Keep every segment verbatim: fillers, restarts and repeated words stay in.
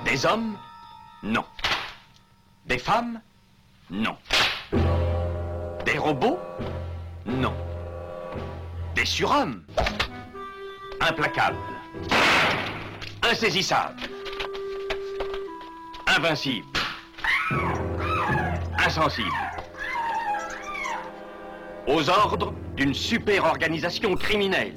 Des hommes? Non. Des femmes? Non. Des robots? Non. Des surhommes? Implacables. Insaisissables. Invincibles. Insensibles. Aux ordres d'une super organisation criminelle.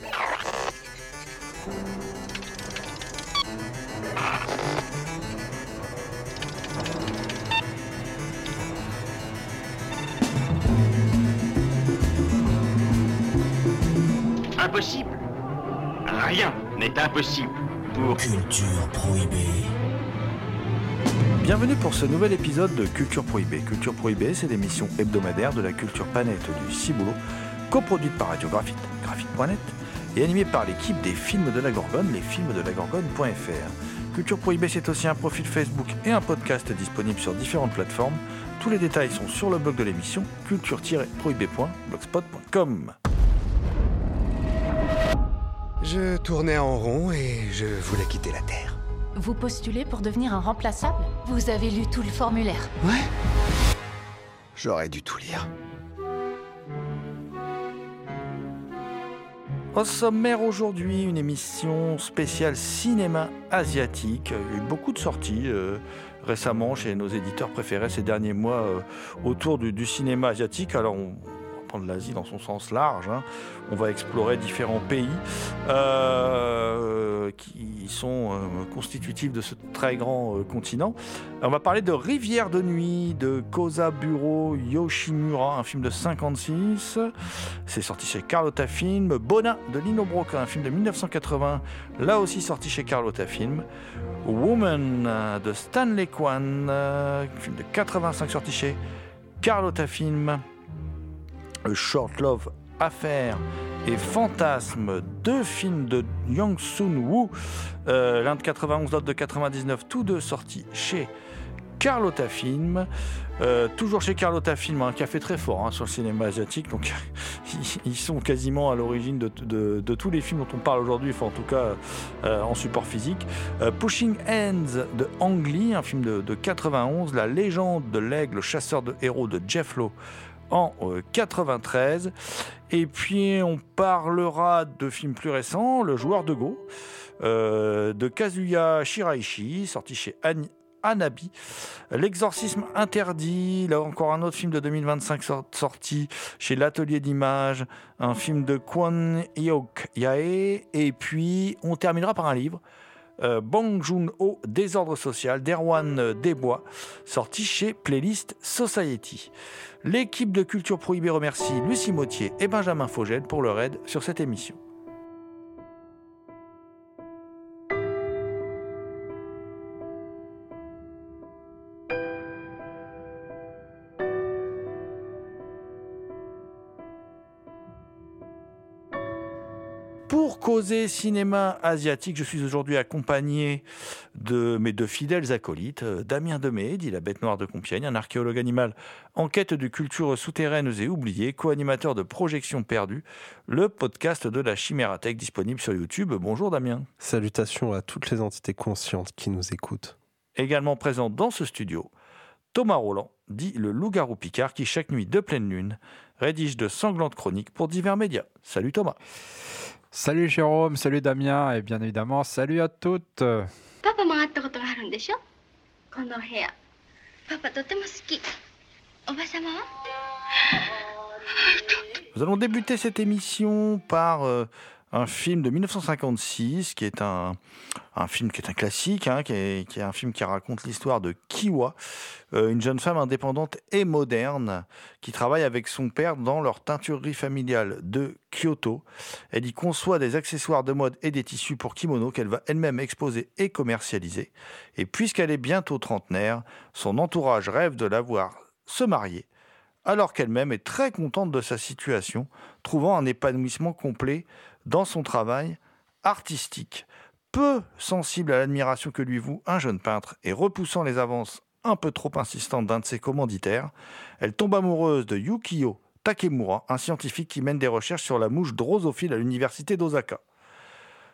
Impossible. Rien n'est impossible pour... Culture Prohibée. Bienvenue pour ce nouvel épisode de Culture Prohibée. Culture Prohibée, c'est l'émission hebdomadaire de la culture planète du Ciboulot, coproduite par Radio Graphite, graphite point net, et animée par l'équipe des films de la Gorgone, lesfilmsdelagorgone point f r. Culture Prohibée, c'est aussi un profil Facebook et un podcast disponible sur différentes plateformes. Tous les détails sont sur le blog de l'émission, culture tiret prohibée point blogspot point com. Je tournais en rond et je voulais quitter la Terre. Vous postulez pour devenir un remplaçable? Vous avez lu tout le formulaire? Ouais. J'aurais dû tout lire. Au sommaire aujourd'hui, une émission spéciale cinéma asiatique. Il y a eu beaucoup de sorties euh, récemment chez nos éditeurs préférés ces derniers mois euh, autour du, du cinéma asiatique. Alors on prendre l'Asie dans son sens large, hein. On va explorer différents pays euh, qui sont euh, constitutifs de ce très grand euh, continent. On va parler de Rivière de nuit de Kozaburo Yoshimura, un film de cinquante-six. C'est sorti chez Carlotta Film. Bonin de Lino Brocca, un film de dix-neuf cent quatre-vingts, là aussi sorti chez Carlotta Film. Woman de Stanley Kwan, un film de quatre-vingt-cinq sorti chez Carlotta Film. A Short Love Affair et Fantasme, deux films de Yang Sun-woo, euh, l'un de quatre-vingt-onze, l'autre de quatre-vingt-dix-neuf, tous deux sortis chez Carlotta Film, euh, toujours chez Carlotta Film, un café très fort hein, sur le cinéma asiatique, donc ils sont quasiment à l'origine de, de, de tous les films dont on parle aujourd'hui, enfin en tout cas euh, en support physique. Euh, Pushing Hands de Ang Lee, un film de, de quatre-vingt-onze, La légende de l'aigle chasseur de héros de Jeff Lowe en euh, quatre-vingt-treize, et puis on parlera de films plus récents, Le joueur de Go euh, de Kazuya Shiraishi, sorti chez An- Anabi, L'exorcisme interdit, là encore un autre film de deux mille vingt-cinq sorti chez l'Atelier d'Images, un film de Kwon Hyuk Yae, et puis on terminera par un livre, Euh, Bong Joon-ho, Désordre social, d'Erwan Desbois, sorti chez Playlist Society. L'équipe de Culture Prohibée remercie Lucie Mottier et Benjamin Fogel pour leur aide sur cette émission. Pour causer cinéma asiatique, je suis aujourd'hui accompagné de mes deux fidèles acolytes, Damien Demey, dit La Bête Noire de Compiègne, un archéologue animal en quête de cultures souterraines et oubliées, co-animateur de Projection Perdue, le podcast de la Chimérathèque disponible sur YouTube. Bonjour Damien. Salutations à toutes les entités conscientes qui nous écoutent. Également présent dans ce studio, Thomas Roland, dit le loup-garou Picard, qui chaque nuit de pleine lune rédige de sanglantes chroniques pour divers médias. Salut Thomas. Salut Jérôme, salut Damien, et bien évidemment, salut à toutes. Papa m'a racontéことがあるんでしょこの部屋。パパとても好き。おばさまは Nous allons débuter cette émission par euh, un film de dix-neuf cent cinquante-six, qui est un, un film qui est un classique, hein, qui, est, qui est un film qui raconte l'histoire de Kiwa, euh, une jeune femme indépendante et moderne qui travaille avec son père dans leur teinturerie familiale de Kyoto. Elle y conçoit des accessoires de mode et des tissus pour kimono qu'elle va elle-même exposer et commercialiser. Et puisqu'elle est bientôt trentenaire, son entourage rêve de la voir se marier, alors qu'elle-même est très contente de sa situation, trouvant un épanouissement complet dans son travail artistique. Peu sensible à l'admiration que lui voue un jeune peintre et repoussant les avances un peu trop insistantes d'un de ses commanditaires, elle tombe amoureuse de Yukio Takemura, un scientifique qui mène des recherches sur la mouche drosophile à l'université d'Osaka.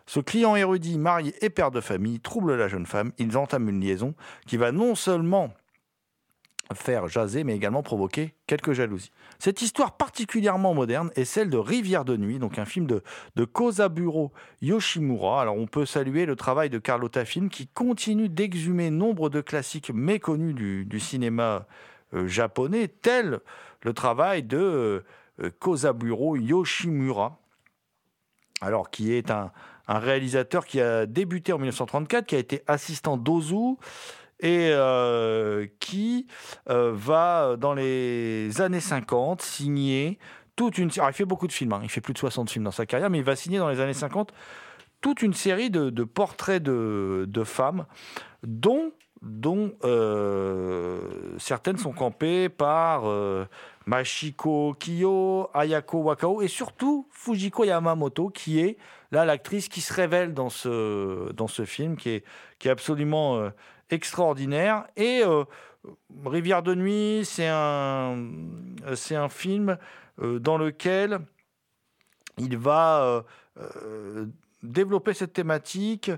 Ce client érudit, marié et père de famille trouble la jeune femme. Ils entament une liaison qui va non seulement faire jaser, mais également provoquer quelques jalousies. Cette histoire particulièrement moderne est celle de Rivière de nuit, donc un film de, de Kozaburo Yoshimura. Alors on peut saluer le travail de Carlotta Film qui continue d'exhumer nombre de classiques méconnus du, du cinéma euh, japonais, tel le travail de euh, Kozaburo Yoshimura, alors qui est un, un réalisateur qui a débuté en dix-neuf cent trente-quatre, qui a été assistant d'Ozu, et euh, qui euh, va, dans les années cinquante, signer toute une... Alors, il fait beaucoup de films, hein. Il fait plus de soixante films dans sa carrière, mais il va signer dans les années cinquante toute une série de, de portraits de, de femmes, dont, dont euh, certaines sont campées par euh, Machiko Kiyo, Ayako Wakao, et surtout Fujiko Yamamoto, qui est là l'actrice qui se révèle dans ce, dans ce film, qui est, qui est absolument... Euh, extraordinaire. Et euh, Rivière de nuit, c'est un, c'est un film euh, dans lequel il va euh, euh, développer cette thématique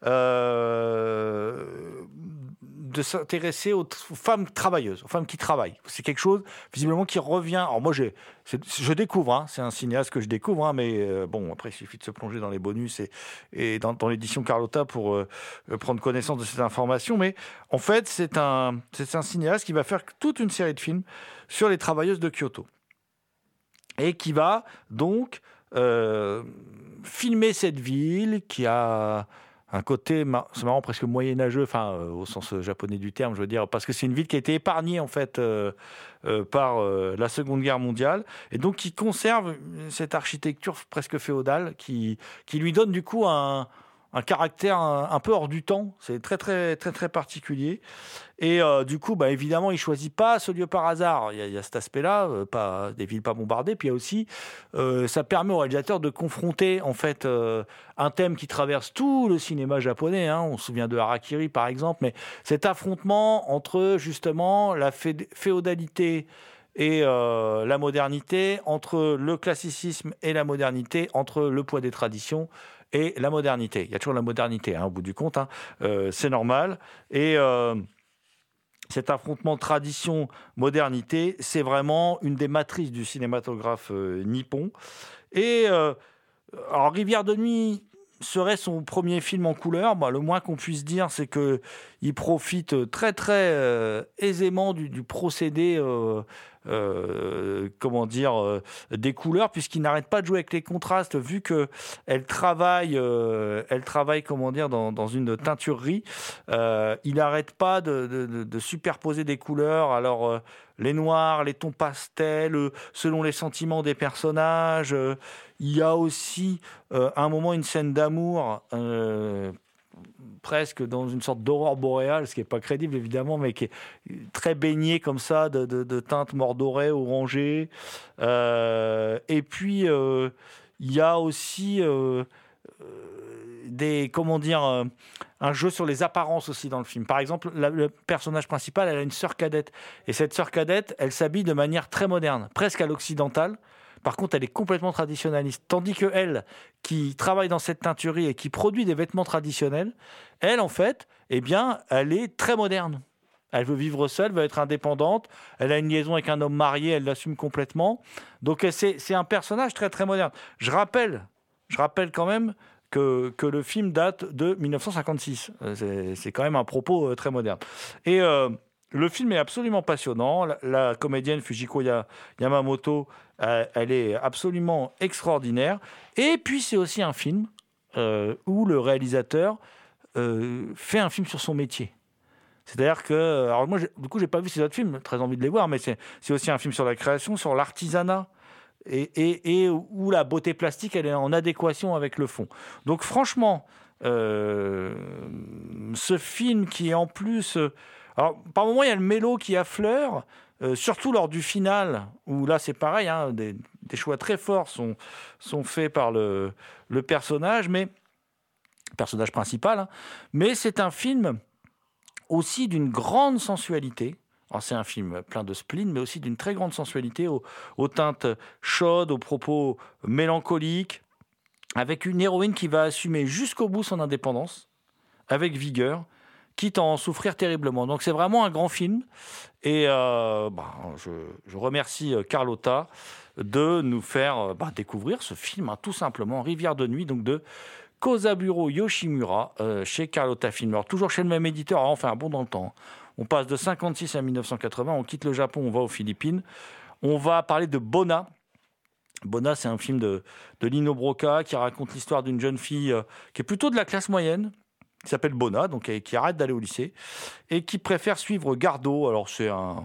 euh, de s'intéresser aux, aux femmes travailleuses, aux femmes qui travaillent. C'est quelque chose, visiblement, qui revient... Alors moi, j'ai, c'est, je découvre, hein, c'est un cinéaste que je découvre, hein, mais euh, bon, après, il suffit de se plonger dans les bonus et, et dans, dans l'édition Carlotta pour euh, prendre connaissance de cette information. Mais en fait, c'est un, c'est un cinéaste qui va faire toute une série de films sur les travailleuses de Kyoto. Et qui va donc euh, filmer cette ville qui a... un côté, c'est marrant, presque moyenâgeux, enfin, euh, au sens japonais du terme, je veux dire, parce que c'est une ville qui a été épargnée, en fait, euh, euh, par euh, la Seconde Guerre mondiale, et donc qui conserve cette architecture presque féodale, qui, qui lui donne, du coup, un, un caractère un, un peu hors du temps. C'est très, très, très, très particulier. Et euh, du coup, bah, évidemment, il ne choisit pas ce lieu par hasard. Il y a, il y a cet aspect-là, euh, pas, des villes pas bombardées. Puis il y a aussi, euh, ça permet au réalisateur de confronter en fait, euh, un thème qui traverse tout le cinéma japonais. Hein. On se souvient de Harakiri, par exemple. Mais cet affrontement entre, justement, la fé- féodalité et euh, la modernité, entre le classicisme et la modernité, entre le poids des traditions et la modernité. Il y a toujours la modernité, hein, au bout du compte. Hein. Euh, c'est normal. Et... Euh, cet affrontement tradition-modernité, c'est vraiment une des matrices du cinématographe euh, nippon. Et euh, alors, Rivière de nuit serait son premier film en couleur. Bah, le moins qu'on puisse dire, c'est qu'il profite très, très euh, aisément du, du procédé... Euh, Euh, comment dire, euh, des couleurs, puisqu'il n'arrête pas de jouer avec les contrastes, vu qu'elle travaille, euh, elle travaille, comment dire, dans, dans une teinturerie. Euh, il n'arrête pas de, de, de superposer des couleurs. Alors, euh, les noirs, les tons pastels, euh, selon les sentiments des personnages. Euh, il y a aussi, euh, à un moment, une scène d'amour euh, presque dans une sorte d'aurore boréale, ce qui n'est pas crédible évidemment, mais qui est très baigné comme ça de, de, de teintes mordorées, orangées. Euh, et puis euh, il y a aussi euh, des, comment dire, euh, un jeu sur les apparences aussi dans le film. Par exemple, la, le personnage principal, elle a une sœur cadette, et cette sœur cadette, elle s'habille de manière très moderne, presque à l'occidentale. Par contre, elle est complètement traditionnaliste. Tandis que elle, qui travaille dans cette teinturerie et qui produit des vêtements traditionnels, elle, en fait, eh bien, elle est très moderne. Elle veut vivre seule, veut être indépendante. Elle a une liaison avec un homme marié, elle l'assume complètement. Donc, c'est, c'est un personnage très, très moderne. Je rappelle, je rappelle quand même que, que le film date de dix-neuf cent cinquante-six. C'est, c'est quand même un propos très moderne. Et... Euh, Le film est absolument passionnant. La, la comédienne Fujiko Yamamoto, euh, elle est absolument extraordinaire. Et puis, c'est aussi un film euh, où le réalisateur euh, fait un film sur son métier. C'est-à-dire que... Alors moi, du coup, je n'ai pas vu ces autres films, très envie de les voir, mais c'est, c'est aussi un film sur la création, sur l'artisanat, et, et, et où la beauté plastique, elle est en adéquation avec le fond. Donc, franchement, euh, ce film qui est en plus... Alors, par moments, il y a le mélo qui affleure, euh, surtout lors du final, où là, c'est pareil, hein, des, des choix très forts sont, sont faits par le, le personnage, mais, personnage principal, hein, mais c'est un film aussi d'une grande sensualité. Alors, c'est un film plein de spleen, mais aussi d'une très grande sensualité, aux, aux teintes chaudes, aux propos mélancoliques, avec une héroïne qui va assumer jusqu'au bout son indépendance, avec vigueur, quitte à en souffrir terriblement. Donc c'est vraiment un grand film. Et euh, bah, je, je remercie Carlotta de nous faire bah, découvrir ce film, hein, tout simplement, Rivière de nuit, donc de Kozaburo Yoshimura, euh, chez Carlotta Film. Alors, toujours chez le même éditeur, alors on fait un bond dans le temps. On passe de cinquante-six à mille neuf cent quatre-vingts, on quitte le Japon, on va aux Philippines. On va parler de Bona. Bona, c'est un film de, de Lino Brocca qui raconte l'histoire d'une jeune fille euh, qui est plutôt de la classe moyenne, qui s'appelle Bona, donc euh, qui arrête d'aller au lycée, et qui préfère suivre Gardo. Alors, c'est un...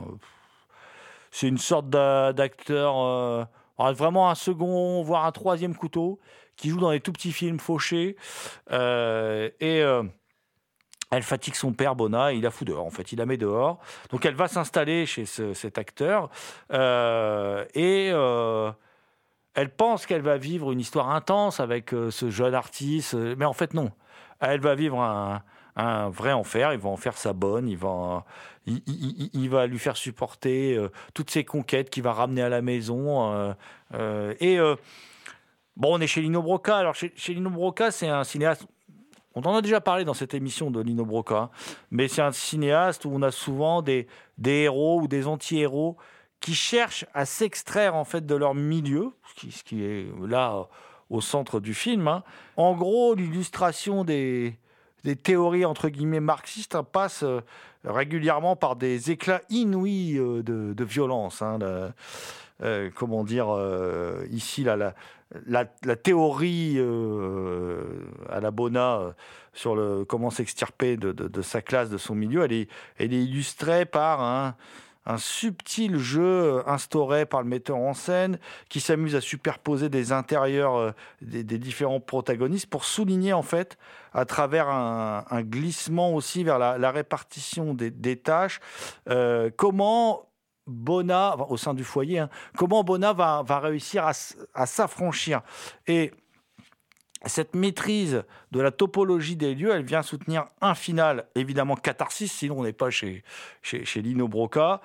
C'est une sorte d'acteur, euh, vraiment un second, voire un troisième couteau, qui joue dans les tout petits films fauchés. Euh, et euh, elle fatigue son père, Bona, et il la fout dehors. En fait, il la met dehors. Donc, elle va s'installer chez ce, cet acteur. Euh, et euh, elle pense qu'elle va vivre une histoire intense avec euh, ce jeune artiste. Mais en fait, non. Elle va vivre un, un vrai enfer. Il va en faire sa bonne. Il va... Il, il, il va lui faire supporter euh, toutes ses conquêtes qu'il va ramener à la maison. Euh, euh, et euh, bon, on est chez Lino Brocca. Alors, chez, chez Lino Brocca, c'est un cinéaste. On en a déjà parlé dans cette émission de Lino Brocca, mais c'est un cinéaste où on a souvent des, des héros ou des anti-héros qui cherchent à s'extraire en fait de leur milieu, ce qui, ce qui est là au centre du film. Hein. En gros, l'illustration des, des théories entre guillemets marxistes hein, passe euh, régulièrement par des éclats inouïs euh, de, de violence. Hein, la, euh, comment dire, euh, ici, la, la, la, la théorie euh, à la Bona euh, sur le, comment s'extirper de, de, de sa classe, de son milieu, elle est, elle est illustrée par un, un subtil jeu instauré par le metteur en scène qui s'amuse à superposer des intérieurs euh, des, des différents protagonistes pour souligner, en fait, à travers un, un glissement aussi vers la, la répartition des, des tâches, euh, comment Bona, au sein du foyer, hein, comment Bona va, va réussir à, à s'affranchir. Et cette maîtrise de la topologie des lieux, elle vient soutenir un final, évidemment catharsis, sinon on n'est pas chez, chez, chez Lino Brocca,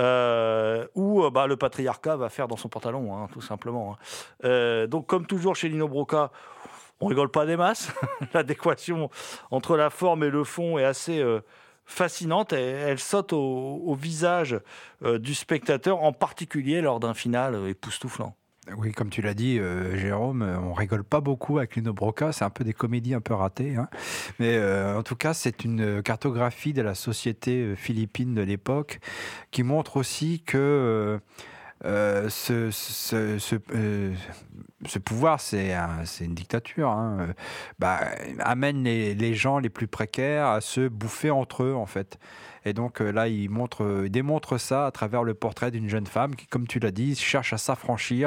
euh, où bah, le patriarcat va faire dans son pantalon, hein, tout simplement. Hein. Euh, donc, comme toujours chez Lino Brocca, on rigole pas des masses. L'adéquation entre la forme et le fond est assez euh, fascinante. Et elle saute au, au visage euh, du spectateur, en particulier lors d'un final euh, époustouflant. Oui, comme tu l'as dit, euh, Jérôme, on rigole pas beaucoup avec Lino Brocca, c'est un peu des comédies un peu ratées, hein. Mais euh, en tout cas, c'est une cartographie de la société philippine de l'époque qui montre aussi que euh, ce, ce, ce, euh, ce pouvoir, c'est un, c'est une dictature, hein, bah, amène les, les gens les plus précaires à se bouffer entre eux, en fait. Et donc là, il, montre, il démontre ça à travers le portrait d'une jeune femme qui, comme tu l'as dit, cherche à s'affranchir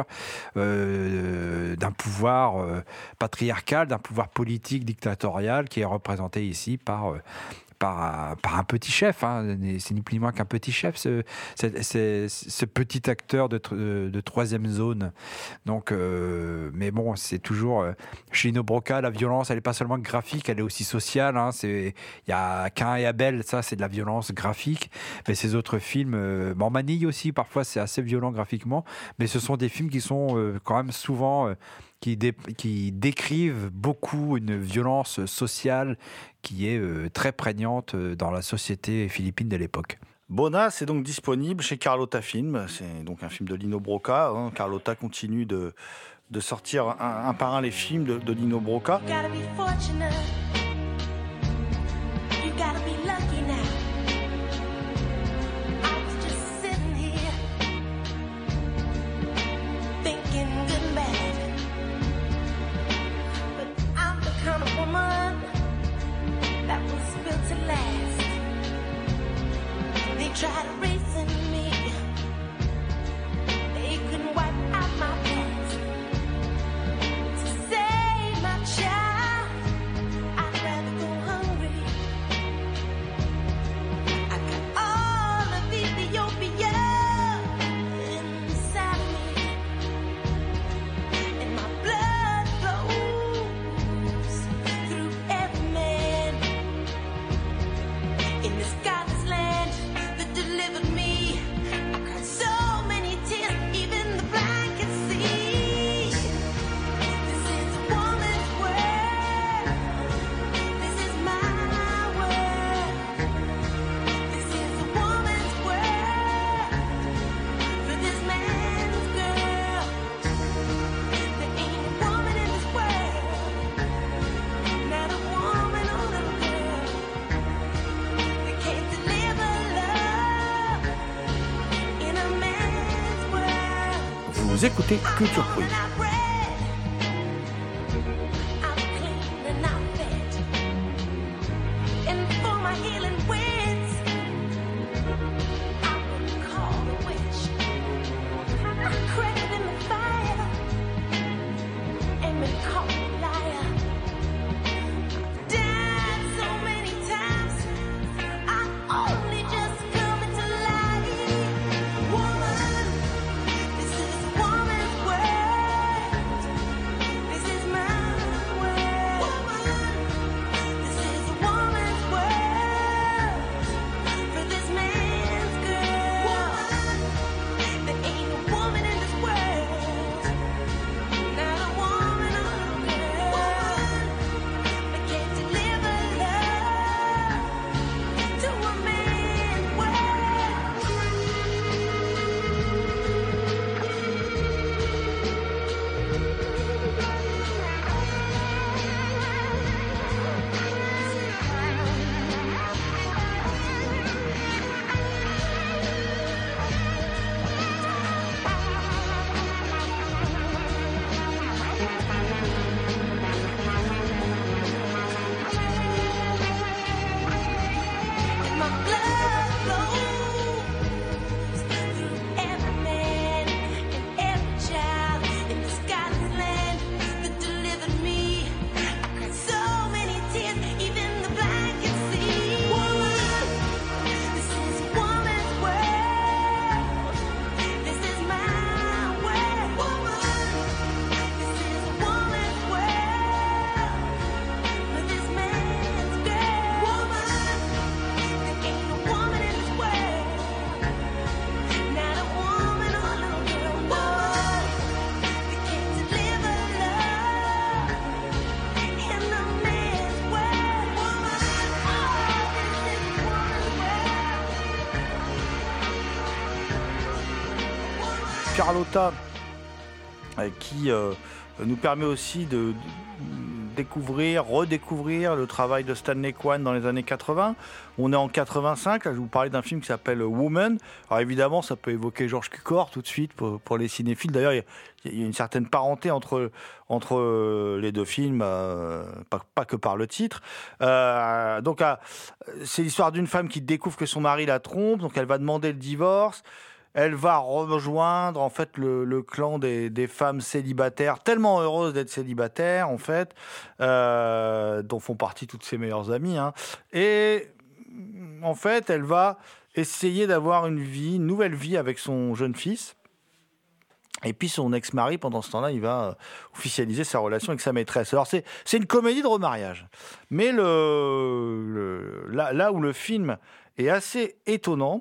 euh, d'un pouvoir euh, patriarcal, d'un pouvoir politique dictatorial qui est représenté ici par... Euh, Par, par un petit chef, hein. C'est ni plus ni moins qu'un petit chef, ce, ce, ce, ce petit acteur de, de, de troisième zone. Donc, euh, mais bon, c'est toujours euh, chez Lino Brocca, la violence, elle n'est pas seulement graphique, elle est aussi sociale. Hein. Il y a Cain et Abel, ça c'est de la violence graphique, mais ces autres films, euh, bon, Manille aussi, parfois c'est assez violent graphiquement, mais ce sont des films qui sont euh, quand même souvent... Euh, Qui, dé, qui décrivent beaucoup une violence sociale qui est euh, très prégnante dans la société philippine de l'époque. Bona, c'est donc disponible chez Carlotta Film. C'est donc un film de Lino Brocca. Hein. Carlotta continue de, de sortir un, un par un les films de, de Lino Brocca. Try to reason me, they couldn't wipe out my past. To save my child, I Vous écoutez Culture Prohibée. Carlotta, euh, qui euh, nous permet aussi de, de découvrir, redécouvrir le travail de Stanley Kwan dans les années quatre-vingts. On est en quatre-vingt-cinq, là, je vous parlais d'un film qui s'appelle Woman. Alors évidemment, ça peut évoquer Georges Cukor tout de suite pour, pour les cinéphiles. D'ailleurs, il y, y a une certaine parenté entre, entre les deux films, euh, pas, pas que par le titre. Euh, donc, euh, c'est l'histoire d'une femme qui découvre que son mari la trompe, donc elle va demander le divorce. Elle va rejoindre en fait le, le clan des, des femmes célibataires, tellement heureuses d'être célibataires en fait, euh, dont font partie toutes ses meilleures amies. Hein. Et en fait, elle va essayer d'avoir une vie, une nouvelle vie avec son jeune fils. Et puis son ex-mari, pendant ce temps-là, il va officialiser sa relation avec sa maîtresse. Alors c'est, c'est une comédie de remariage. Mais le, le, là, là où le film est assez étonnant,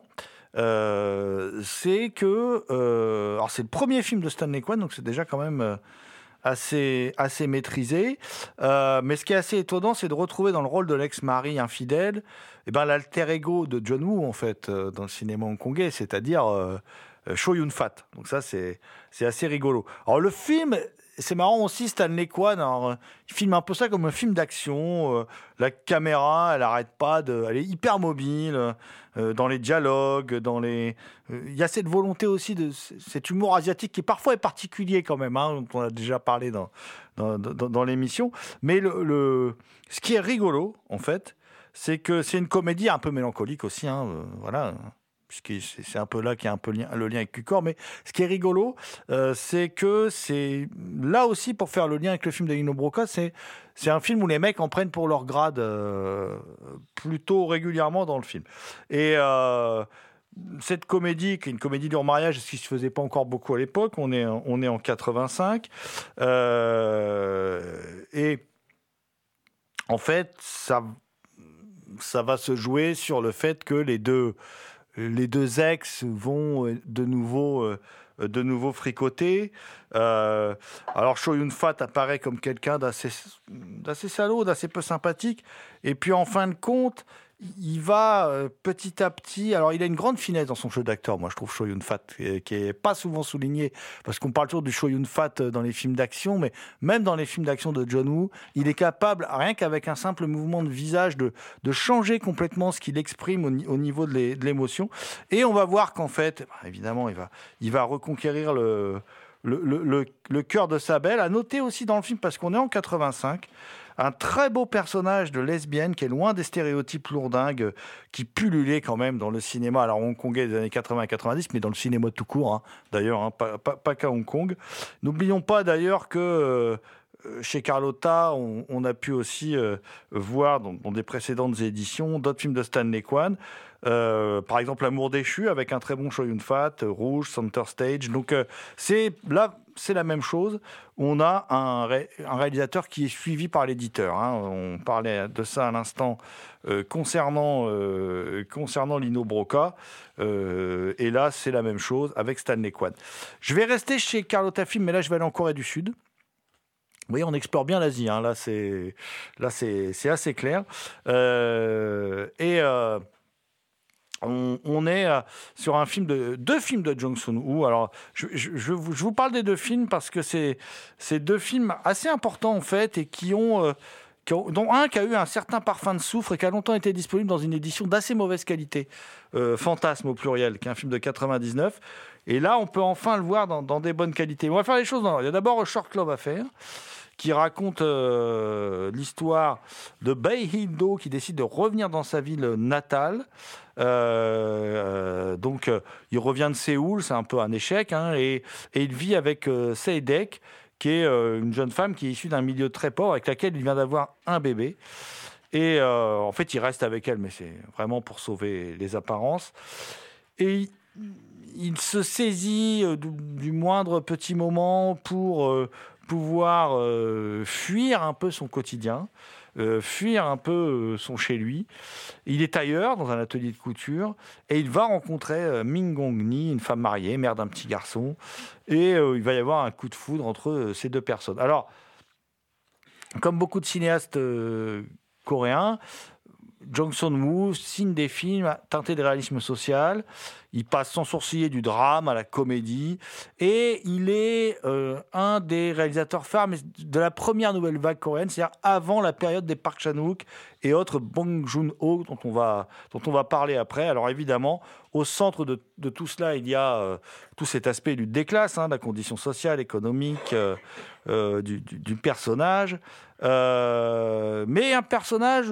Euh, c'est que euh, alors c'est le premier film de Stanley Kwan, donc c'est déjà quand même euh, assez assez maîtrisé. Euh, mais ce qui est assez étonnant, c'est de retrouver dans le rôle de l'ex-mari infidèle, eh ben l'alter ego de John Woo en fait euh, dans le cinéma hongkongais, c'est-à-dire euh, Chow Yun-fat. Donc ça c'est c'est assez rigolo. Alors le film, c'est marrant aussi, Stanley Kwan, alors, euh, il filme un peu ça comme un film d'action. Euh, la caméra, elle arrête pas de, elle est hyper mobile euh, dans les dialogues, dans les. Il euh, y a cette volonté aussi de cet humour asiatique qui parfois est particulier quand même, hein, dont on a déjà parlé dans dans, dans, dans l'émission. Mais le, le, ce qui est rigolo en fait, c'est que c'est une comédie un peu mélancolique aussi, hein, euh, voilà. Puisque c'est un peu là qu'il y a un peu lien, le lien avec Cukor. Mais ce qui est rigolo, euh, c'est que c'est là aussi, pour faire le lien avec le film de Lino Brocca, c'est, c'est un film où les mecs en prennent pour leur grade euh, plutôt régulièrement dans le film. Et euh, cette comédie, qui est une comédie de remariage, ce qui ne se faisait pas encore beaucoup à l'époque, on est, on est en quatre-vingt-cinq. Euh, et en fait, ça, ça va se jouer sur le fait que les deux... Les deux ex vont de nouveau, de nouveau fricoter. Euh, alors, Chow Yun-fat apparaît comme quelqu'un d'assez, d'assez salaud, d'assez peu sympathique. Et puis, en fin de compte, il va euh, petit à petit... Alors, il a une grande finesse dans son jeu d'acteur, moi, je trouve, Chow Yun-fat, qui n'est pas souvent souligné, parce qu'on parle toujours du Chow Yun-fat dans les films d'action, mais même dans les films d'action de John Woo, il est capable, rien qu'avec un simple mouvement de visage, de, de changer complètement ce qu'il exprime au, au niveau de, les, de l'émotion. Et on va voir qu'en fait, bah, évidemment, il va, il va reconquérir le... le, le, le, le cœur de sa belle. À noter aussi dans le film, parce qu'on est en quatre-vingt-cinq, un très beau personnage de lesbienne qui est loin des stéréotypes lourdingues qui pullulaient quand même dans le cinéma, alors hongkongais des années quatre-vingts quatre-vingt-dix, mais dans le cinéma tout court, hein, d'ailleurs, hein, pas, pas, pas qu'à Hong Kong. N'oublions pas d'ailleurs que euh, chez Carlotta, on, on a pu aussi euh, voir dans, dans des précédentes éditions d'autres films de Stanley Kwan. Euh, par exemple, L'amour déchu avec un très bon Chow Yun-fat, Rouge, Center Stage. Donc euh, c'est là, c'est la même chose. On a un, ré, un réalisateur qui est suivi par l'éditeur. Hein. On parlait de ça à l'instant euh, concernant euh, concernant Lino Brocca. Euh, et là, c'est la même chose avec Stanley Kwan. Je vais rester chez Carlotta Film, mais là, je vais aller en Corée du Sud. Vous voyez, on explore bien l'Asie. Hein. Là, c'est là, c'est, c'est assez clair. Euh, et euh, On, on est euh, sur un film de, deux films de Jong Soon-woo. Alors, je, je, je, vous, je vous parle des deux films parce que c'est, c'est deux films assez importants, en fait, et qui ont, euh, qui ont... dont un qui a eu un certain parfum de soufre et qui a longtemps été disponible dans une édition d'assez mauvaise qualité. Euh, Fantasme, au pluriel, qui est un film de quatre-vingt-dix-neuf. Et là, on peut enfin le voir dans, dans des bonnes qualités. On va faire les choses dans... Il y a d'abord Short Love Affair, qui raconte euh, l'histoire de Bae Hee-do qui décide de revenir dans sa ville natale. Euh, donc, euh, il revient de Séoul, c'est un peu un échec, hein, et, et il vit avec euh, Sae-dek, qui est euh, une jeune femme qui est issue d'un milieu très pauvre, avec laquelle il vient d'avoir un bébé. Et euh, en fait, il reste avec elle, mais c'est vraiment pour sauver les apparences. Et il, il se saisit euh, du, du moindre petit moment pour euh, pouvoir euh, fuir un peu son quotidien. Euh, fuir un peu euh, son chez lui. Il est tailleur dans un atelier de couture et il va rencontrer euh, Min Gong-ni, une femme mariée, mère d'un petit garçon, et euh, il va y avoir un coup de foudre entre euh, ces deux personnes. Alors, comme beaucoup de cinéastes euh, coréens, Jong Soon-woo signe des films teintés de réalisme social. Il passe sans sourciller du drame à la comédie. Et il est euh, un des réalisateurs phares mais de la première nouvelle vague coréenne, c'est-à-dire avant la période des Park Chan-wook et autres Bong Joon-ho, dont on va, dont on va parler après. Alors évidemment, au centre de, de tout cela, il y a euh, tout cet aspect du déclasse, hein, de la condition sociale, économique euh, euh, du, du, du personnage. Euh, mais un personnage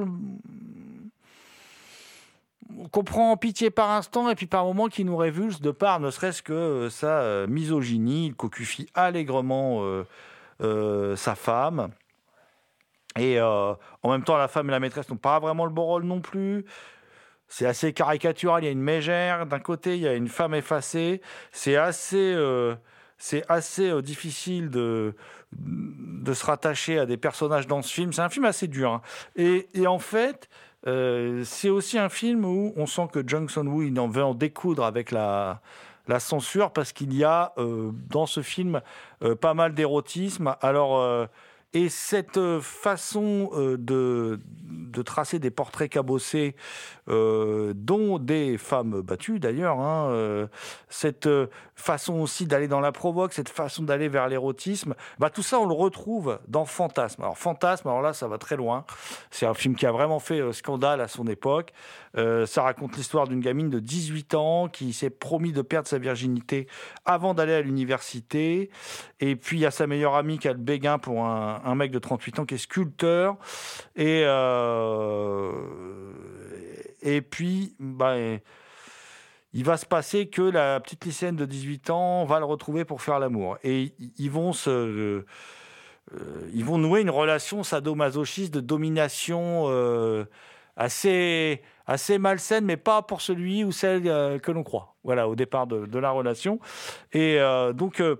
qu'on prend en pitié par instant et puis par moments qui nous révulse de par ne serait-ce que euh, sa euh, misogynie. Il cocufie allègrement euh, euh, sa femme. Et euh, en même temps, la femme et la maîtresse n'ont pas vraiment le bon rôle non plus. C'est assez caricatural. Il y a une mégère. D'un côté, il y a une femme effacée. C'est assez, euh, c'est assez euh, difficile de, de se rattacher à des personnages dans ce film. C'est un film assez dur. Hein. Et, et en fait... Euh, c'est aussi un film où on sent que Jong Soon-woo il en veut en découdre avec la, la censure parce qu'il y a euh, dans ce film euh, pas mal d'érotisme. Alors, euh, et cette façon euh, de, de tracer des portraits cabossés, euh, dont des femmes battues d'ailleurs, hein, euh, cette façon aussi d'aller dans la provoque, cette façon d'aller vers l'érotisme, bah, tout ça on le retrouve dans Fantasme. Alors Fantasme, alors là ça va très loin. C'est un film qui a vraiment fait euh, scandale à son époque. Euh, ça raconte l'histoire d'une gamine de dix-huit ans qui s'est promis de perdre sa virginité avant d'aller à l'université. Et puis il y a sa meilleure amie qui a le béguin pour un, un mec de trente-huit ans qui est sculpteur. Et, euh, et puis, bah, il va se passer que la petite lycéenne de dix-huit ans va le retrouver pour faire l'amour. Et ils vont se... Euh, ils vont nouer une relation sadomasochiste de domination euh, assez, assez malsaine, mais pas pour celui ou celle euh, que l'on croit. Voilà, au départ de, de la relation. Et euh, donc, euh,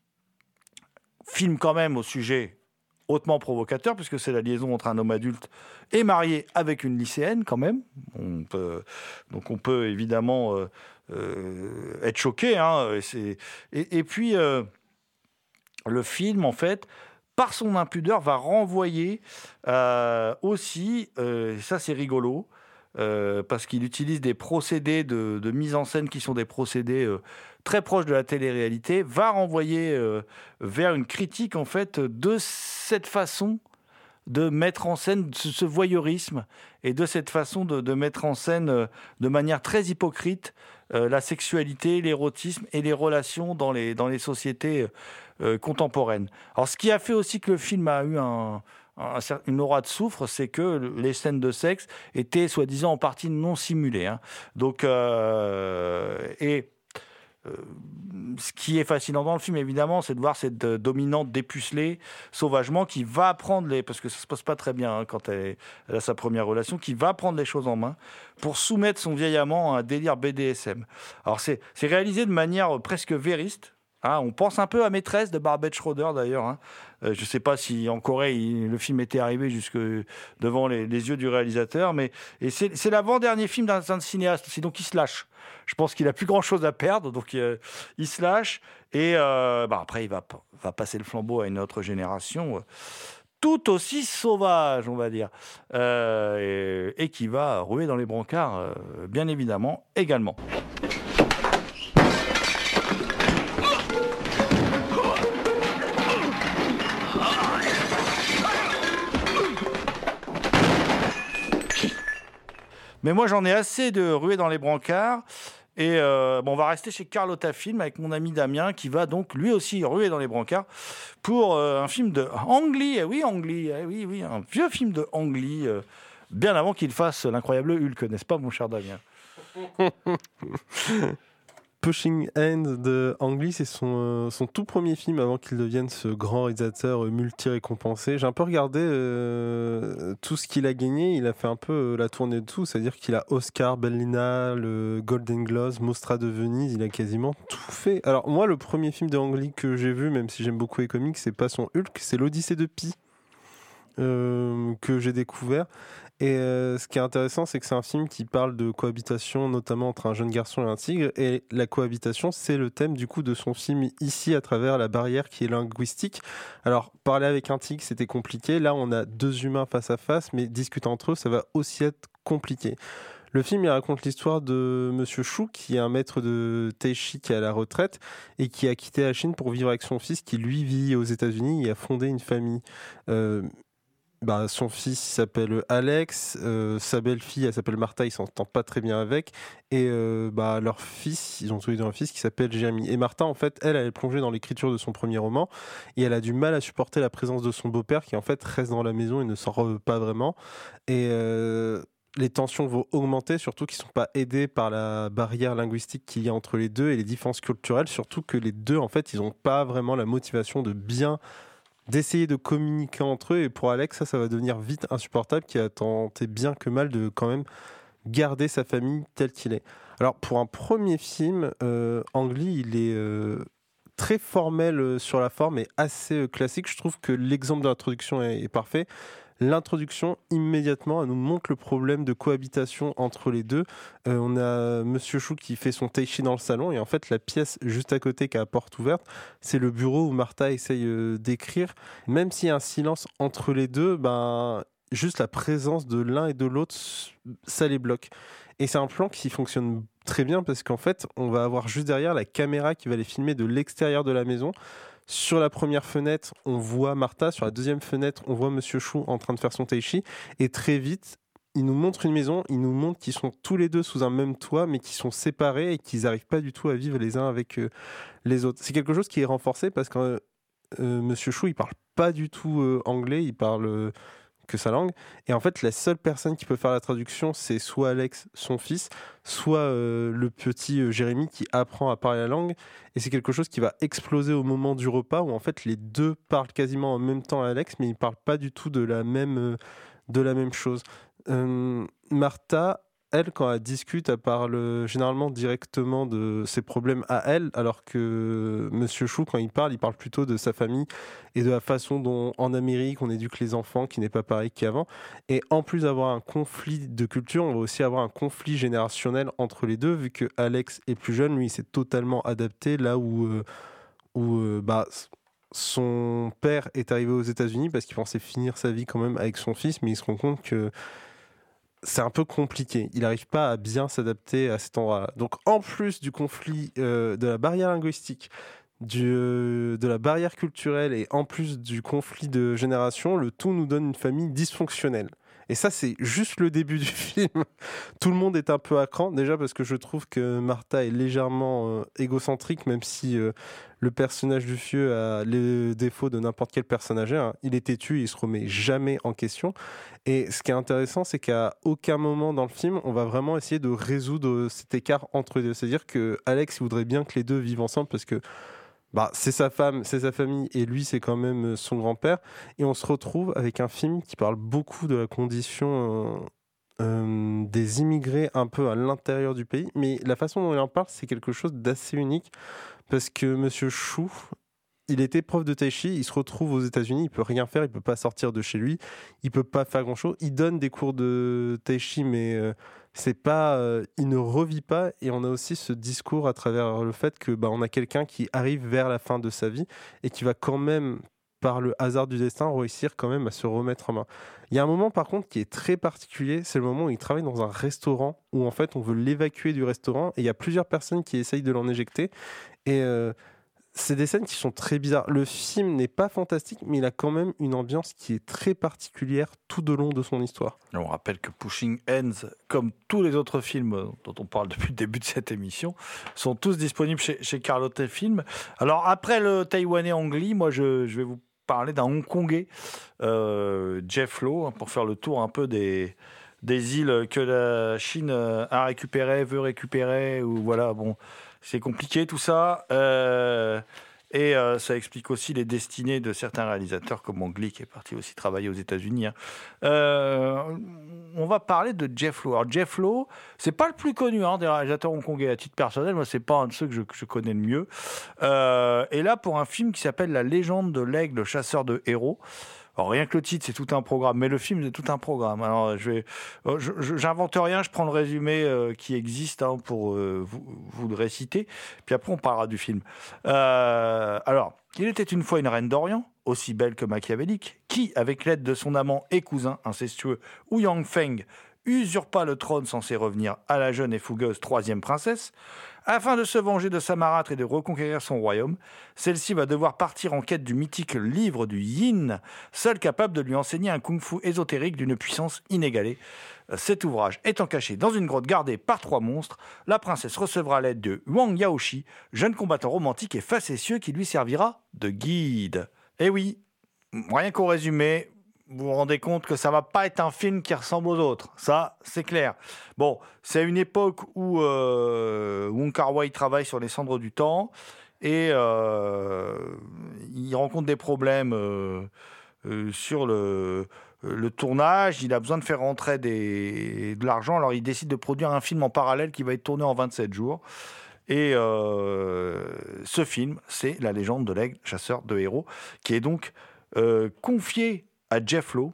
film quand même au sujet hautement provocateur, puisque c'est la liaison entre un homme adulte et marié avec une lycéenne quand même. On peut, donc on peut évidemment euh, euh, être choqué. Hein, et, c'est, et, et puis, euh, le film, en fait... par son impudeur, va renvoyer euh, aussi, euh, ça c'est rigolo, euh, parce qu'il utilise des procédés de, de mise en scène qui sont des procédés euh, très proches de la télé-réalité, va renvoyer euh, vers une critique en fait de cette façon de mettre en scène ce, ce voyeurisme et de cette façon de, de mettre en scène euh, de manière très hypocrite euh, la sexualité, l'érotisme et les relations dans les, dans les sociétés euh, contemporaines. Alors, ce qui a fait aussi que le film a eu un, un, une aura de soufre, c'est que les scènes de sexe étaient soi-disant en partie non simulées. Hein. Donc, euh, et Euh, ce qui est fascinant dans le film, évidemment, c'est de voir cette euh, dominante dépucelée sauvagement qui va prendre les... Parce que ça se passe pas très bien hein, quand elle, est, elle a sa première relation, qui va prendre les choses en main pour soumettre son vieil amant à un délire B D S M. Alors, c'est, c'est réalisé de manière presque vériste. Hein, on pense un peu à Maîtresse de Barbet Schroeder, d'ailleurs. Hein. Euh, je ne sais pas si en Corée, il, le film était arrivé jusque devant les, les yeux du réalisateur. Mais et c'est, c'est l'avant-dernier film d'un, d'un cinéaste aussi, donc il se lâche. Je pense qu'il n'a plus grand-chose à perdre, donc euh, il se lâche. Et euh, bah, après, il va, va passer le flambeau à une autre génération, euh, tout aussi sauvage, on va dire, euh, et, et qui va ruer dans les brancards, euh, bien évidemment, également. Mais moi, j'en ai assez de ruer dans les brancards. Et euh, bon, on va rester chez Carlotta Film avec mon ami Damien qui va donc lui aussi ruer dans les brancards pour euh, un film de Ang Lee. Eh oui, Ang Lee, eh oui, oui, un vieux film de Ang Lee, euh, bien avant qu'il fasse l'incroyable Hulk, n'est-ce pas, mon cher Damien? Pushing Hand de Ang Lee, c'est son, euh, son tout premier film avant qu'il devienne ce grand réalisateur euh, multi-récompensé. J'ai un peu regardé euh, tout ce qu'il a gagné. Il a fait un peu euh, la tournée de tout, c'est-à-dire qu'il a Oscar, Bellina, le Golden Globes, Mostra de Venise. Il a quasiment tout fait. Alors moi, le premier film de Ang Lee que j'ai vu, même si j'aime beaucoup les comics, c'est pas son Hulk, c'est l'Odyssée de Pi euh, que j'ai découvert. Et euh, ce qui est intéressant, c'est que c'est un film qui parle de cohabitation, notamment entre un jeune garçon et un tigre. Et la cohabitation, c'est le thème du coup de son film ici, à travers la barrière qui est linguistique. Alors, parler avec un tigre, c'était compliqué. Là, on a deux humains face à face, mais discuter entre eux, ça va aussi être compliqué. Le film, il raconte l'histoire de Monsieur Chou, qui est un maître de Tai Chi qui est à la retraite et qui a quitté la Chine pour vivre avec son fils, qui lui vit aux États-Unis et a fondé une famille. Euh, Bah, son fils s'appelle Alex, euh, sa belle-fille elle s'appelle Martha, il s'entend pas très bien avec, et euh, bah, leur fils, ils ont tous les deux un fils qui s'appelle Jérémy. Et Martha, en fait, elle, elle est plongée dans l'écriture de son premier roman, et elle a du mal à supporter la présence de son beau-père qui en fait reste dans la maison et ne sort pas vraiment. Et euh, les tensions vont augmenter, surtout qu'ils ne sont pas aidés par la barrière linguistique qu'il y a entre les deux et les différences culturelles, surtout que les deux, en fait, ils n'ont pas vraiment la motivation de bien d'essayer de communiquer entre eux. Et pour Alex, ça, ça va devenir vite insupportable, qui a tenté bien que mal de quand même garder sa famille telle qu'il est. Alors, pour un premier film, euh, Ang Lee, il est euh, très formel sur la forme et assez classique. Je trouve que l'exemple de l'introduction est, est parfait. L'introduction, immédiatement, elle nous montre le problème de cohabitation entre les deux. Euh, on a Monsieur Chou qui fait son tai chi dans le salon, et en fait, la pièce juste à côté qui a la porte ouverte, c'est le bureau où Martha essaye euh, d'écrire. Même s'il y a un silence entre les deux, ben, juste la présence de l'un et de l'autre, ça les bloque. Et c'est un plan qui fonctionne très bien parce qu'en fait, on va avoir juste derrière la caméra qui va les filmer de l'extérieur de la maison. Sur la première fenêtre, on voit Martha. Sur la deuxième fenêtre, on voit Monsieur Chou en train de faire son tai chi. Et très vite, il nous montre une maison. Il nous montre qu'ils sont tous les deux sous un même toit, mais qu'ils sont séparés et qu'ils n'arrivent pas du tout à vivre les uns avec euh, les autres. C'est quelque chose qui est renforcé parce que euh, euh, Monsieur Chou, il parle pas du tout euh, anglais. Il parle euh, que sa langue. Et en fait, la seule personne qui peut faire la traduction, c'est soit Alex, son fils, soit euh, le petit euh, Jérémy qui apprend à parler la langue. Et c'est quelque chose qui va exploser au moment du repas où en fait les deux parlent quasiment en même temps à Alex, mais ils ne parlent pas du tout de la même, euh, de la même chose. Euh, Martha, elle, quand elle discute, elle parle généralement directement de ses problèmes à elle, alors que Monsieur Chou, quand il parle, il parle plutôt de sa famille et de la façon dont, en Amérique, on éduque les enfants, qui n'est pas pareil qu'avant. Et en plus d'avoir un conflit de culture, on va aussi avoir un conflit générationnel entre les deux, vu que Alex est plus jeune, lui, il s'est totalement adapté, là où, euh, où euh, bah, son père est arrivé aux États-Unis parce qu'il pensait finir sa vie quand même avec son fils, mais il se rend compte que c'est un peu compliqué. Il n'arrive pas à bien s'adapter à cet endroit-là. Donc, en plus du conflit euh, de la barrière linguistique, du, euh, de la barrière culturelle et en plus du conflit de génération, le tout nous donne une famille dysfonctionnelle. Et ça, c'est juste le début du film. Tout le monde est un peu à cran, déjà parce que je trouve que Martha est légèrement euh, égocentrique, même si euh, le personnage du vieux a les défauts de n'importe quel personnage. Hein. Il est têtu, il se remet jamais en question. Et ce qui est intéressant, c'est qu'à aucun moment dans le film, on va vraiment essayer de résoudre cet écart entre les deux. C'est-à-dire que Alex, il voudrait bien que les deux vivent ensemble parce que bah, c'est sa femme, c'est sa famille, et lui, c'est quand même son grand-père. Et on se retrouve avec un film qui parle beaucoup de la condition euh, euh, des immigrés un peu à l'intérieur du pays. Mais la façon dont il en parle, c'est quelque chose d'assez unique, parce que Monsieur Chou, il était prof de tai chi, il se retrouve aux États-Unis, il peut rien faire, il peut pas sortir de chez lui, il peut pas faire grand-chose. Il donne des cours de tai chi, mais euh, c'est pas, euh, il ne revit pas. Et on a aussi ce discours à travers le fait que bah, on a quelqu'un qui arrive vers la fin de sa vie et qui va quand même, par le hasard du destin, réussir quand même à se remettre en main. Il y a un moment par contre qui est très particulier, c'est le moment où il travaille dans un restaurant où en fait on veut l'évacuer du restaurant et il y a plusieurs personnes qui essayent de l'en éjecter. Et euh, c'est des scènes qui sont très bizarres. Le film n'est pas fantastique, mais il a quand même une ambiance qui est très particulière tout au long de son histoire. On rappelle que Pushing Ends, comme tous les autres films dont on parle depuis le début de cette émission, sont tous disponibles chez, chez Carlotta Film. Alors après le taïwanais Ang Lee, moi je, je vais vous parler d'un Hongkongais, euh, Jeff Lowe, pour faire le tour un peu des... des îles que la Chine a récupérées, veut récupérer, ou voilà, bon, c'est compliqué tout ça. Euh, et euh, ça explique aussi les destinées de certains réalisateurs comme Ang Lee qui est parti aussi travailler aux États-Unis. Hein. Euh, on va parler de Jeff Lowe. Alors Jeff Lowe, c'est pas le plus connu hein, des réalisateurs hongkongais à titre personnel. Moi, c'est pas un de ceux que je, que je connais le mieux. Euh, et là, pour un film qui s'appelle La légende de l'aigle, chasseur de héros. Alors, rien que le titre, c'est tout un programme, mais le film, c'est tout un programme. Alors, je vais, je, je, j'invente rien, je prends le résumé euh, qui existe hein, pour euh, vous, vous le réciter, puis après, on parlera du film. Euh, alors, il était une fois une reine d'Orient, aussi belle que machiavélique, qui, avec l'aide de son amant et cousin incestueux Wu Yangfeng, usurpa le trône censé revenir à la jeune et fougueuse troisième princesse. Afin de se venger de sa marâtre et de reconquérir son royaume, celle-ci va devoir partir en quête du mythique livre du Yin, seul capable de lui enseigner un kung-fu ésotérique d'une puissance inégalée. Cet ouvrage étant caché dans une grotte gardée par trois monstres, la princesse recevra l'aide de Wang Yaoshi, jeune combattant romantique et facétieux qui lui servira de guide. Eh oui, rien qu'au résumé, vous vous rendez compte que ça va pas être un film qui ressemble aux autres. Ça, c'est clair. Bon, c'est une époque où euh, Wong Kar-wai travaille sur les cendres du temps et euh, il rencontre des problèmes euh, euh, sur le, le tournage. Il a besoin de faire rentrer des, de l'argent. Alors, il décide de produire un film en parallèle qui va être tourné en vingt-sept jours. Et euh, ce film, c'est La légende de l'aigle, chasseur de héros, qui est donc euh, confié à Jeff Lowe.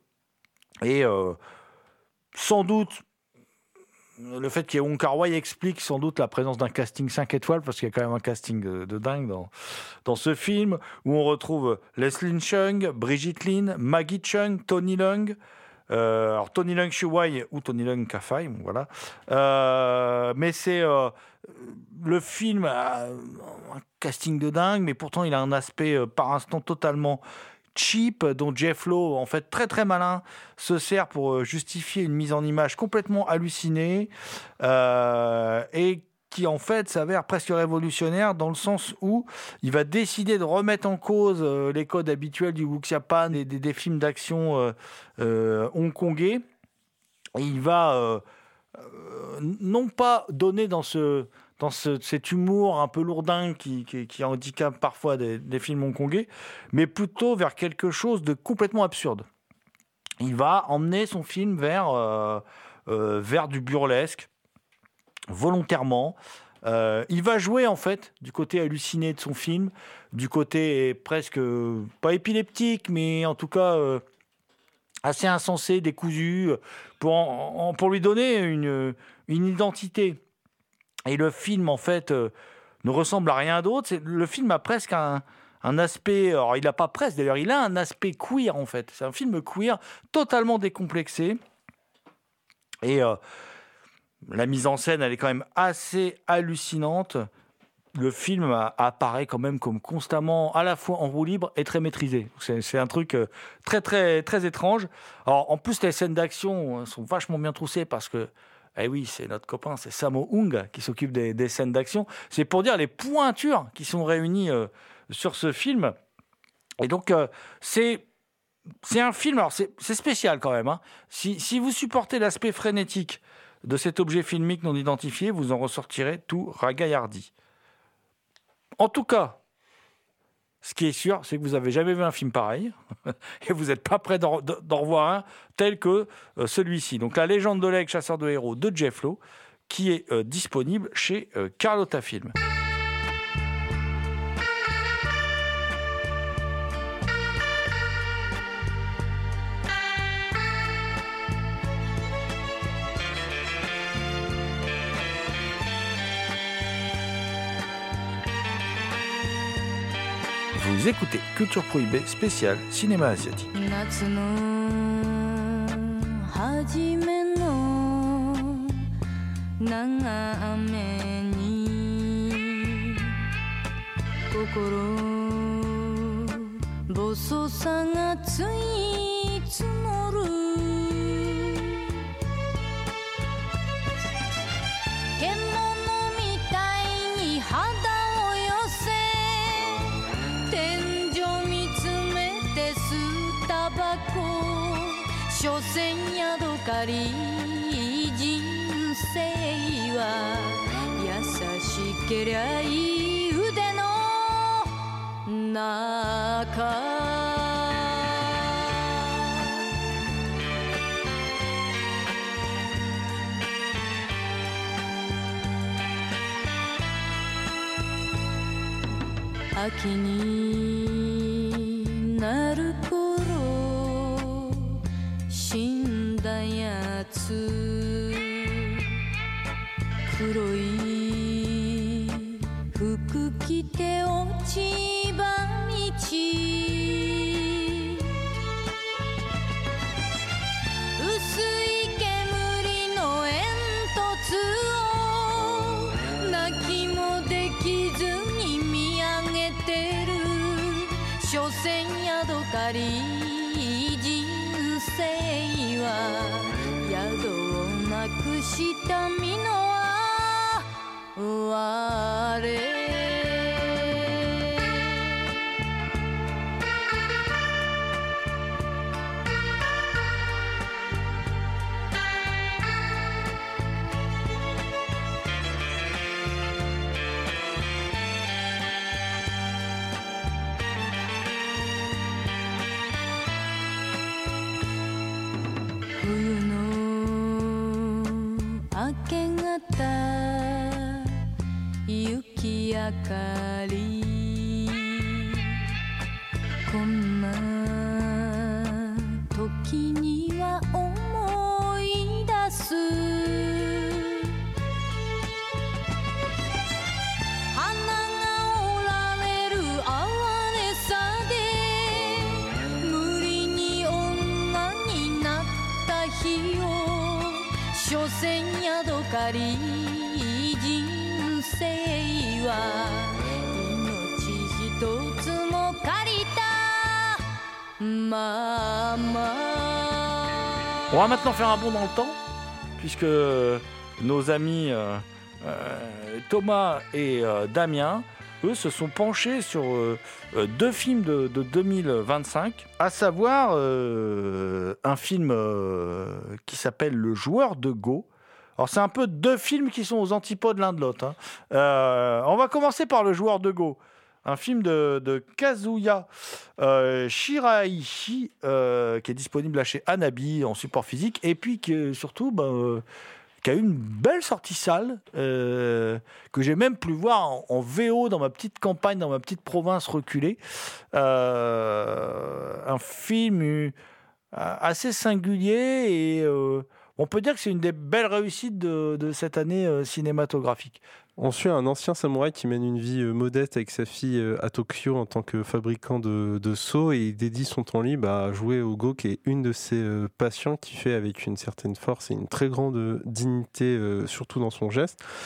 Et euh, sans doute, le fait qu'il y ait Wong Kar-wai explique sans doute la présence d'un casting cinq étoiles, parce qu'il y a quand même un casting de, de dingue dans, dans ce film, où on retrouve Leslie Chung, Brigitte Lin, Maggie Chung, Tony Leung, euh, alors Tony Leung Shuwai ou Tony Leung Ka-fai, voilà. Euh, mais c'est... Euh, le film a un casting de dingue, mais pourtant il a un aspect euh, par instant totalement cheap, dont Jeff Lowe, en fait très très malin, se sert pour justifier une mise en image complètement hallucinée euh, et qui en fait s'avère presque révolutionnaire dans le sens où il va décider de remettre en cause euh, les codes habituels du wuxia-pan et des, des films d'action euh, euh, hongkongais. Et il va euh, euh, non pas donner dans ce dans ce, cet humour un peu lourdin qui, qui, qui handicape parfois des, des films hongkongais, mais plutôt vers quelque chose de complètement absurde. Il va emmener son film vers, euh, euh, vers du burlesque, volontairement. Euh, il va jouer, en fait, du côté halluciné de son film, du côté presque, pas épileptique, mais en tout cas euh, assez insensé, décousu, pour, en, pour lui donner une, une identité. Et le film, en fait, euh, ne ressemble à rien d'autre. C'est, le film a presque un, un aspect... Alors, il n'a pas presque, d'ailleurs, il a un aspect queer, en fait. C'est un film queer, totalement décomplexé. Et euh, la mise en scène, elle est quand même assez hallucinante. le film a- apparaît quand même comme constamment à la fois en roue libre et très maîtrisé. C'est, c'est un truc euh, très, très, très étrange. Alors, en plus, les scènes d'action euh, sont vachement bien troussées parce que, eh oui, c'est notre copain, c'est Sammo Hung qui s'occupe des, des scènes d'action. C'est pour dire les pointures qui sont réunies euh, sur ce film. Et donc, euh, c'est, c'est un film, alors c'est, c'est spécial quand même. Hein. Si, si vous supportez l'aspect frénétique de cet objet filmique non identifié, vous en ressortirez tout ragaillardi. En tout cas, ce qui est sûr, c'est que vous n'avez jamais vu un film pareil et vous n'êtes pas prêt d'en, d'en revoir un tel que euh, celui-ci. Donc, La légende de l'aigle, chasseur de héros de Jeff Lowe, qui est euh, disponible chez euh, Carlotta Film. Vous écoutez Culture Prohibée spéciale cinéma asiatique. 夏の初めの長雨に心細さがつい積もる獣みたいに肌を寄せ天井見つめて吸うタバコ所詮ヤドカリ人生は優しけりゃいい腕の中秋になる頃死んだやつ黒い服着て落ち葉道薄い煙の煙突を泣きもできずに見上げてる所詮ヤドカリ人生は宿をなくした身の哀れ冬の明け方雪明かりこんな時には思い出す花が折られる哀れさで無理に女になった日を所詮ヤドカリ人生は命一つも借りたまま On va maintenant faire un bond dans le temps, puisque nos amis euh, euh, Thomas et euh, Damien, eux, se sont penchés sur euh, deux films de, de deux mille vingt-cinq, à savoir euh, un film euh, qui s'appelle Le joueur de Go. Alors, c'est un peu deux films qui sont aux antipodes l'un de l'autre. Hein. Euh, on va commencer par Le joueur de Go. Un film de, de Kazuya euh, Shiraishi, euh, qui est disponible là chez Anabi en support physique, et puis qui, surtout, ben, euh, qui a eu une belle sortie salle, euh, que j'ai même pu voir en, en V O dans ma petite campagne, dans ma petite province reculée. Euh, un film euh, assez singulier et euh, on peut dire que c'est une des belles réussites de, de cette année euh, cinématographique. On suit un ancien samouraï qui mène une vie euh, modeste avec sa fille euh, à Tokyo en tant que fabricant de, de seaux et il dédie son temps libre à jouer au Go, qui est une de ses euh, passions, qu'il fait avec une certaine force et une très grande dignité, euh, surtout dans son geste.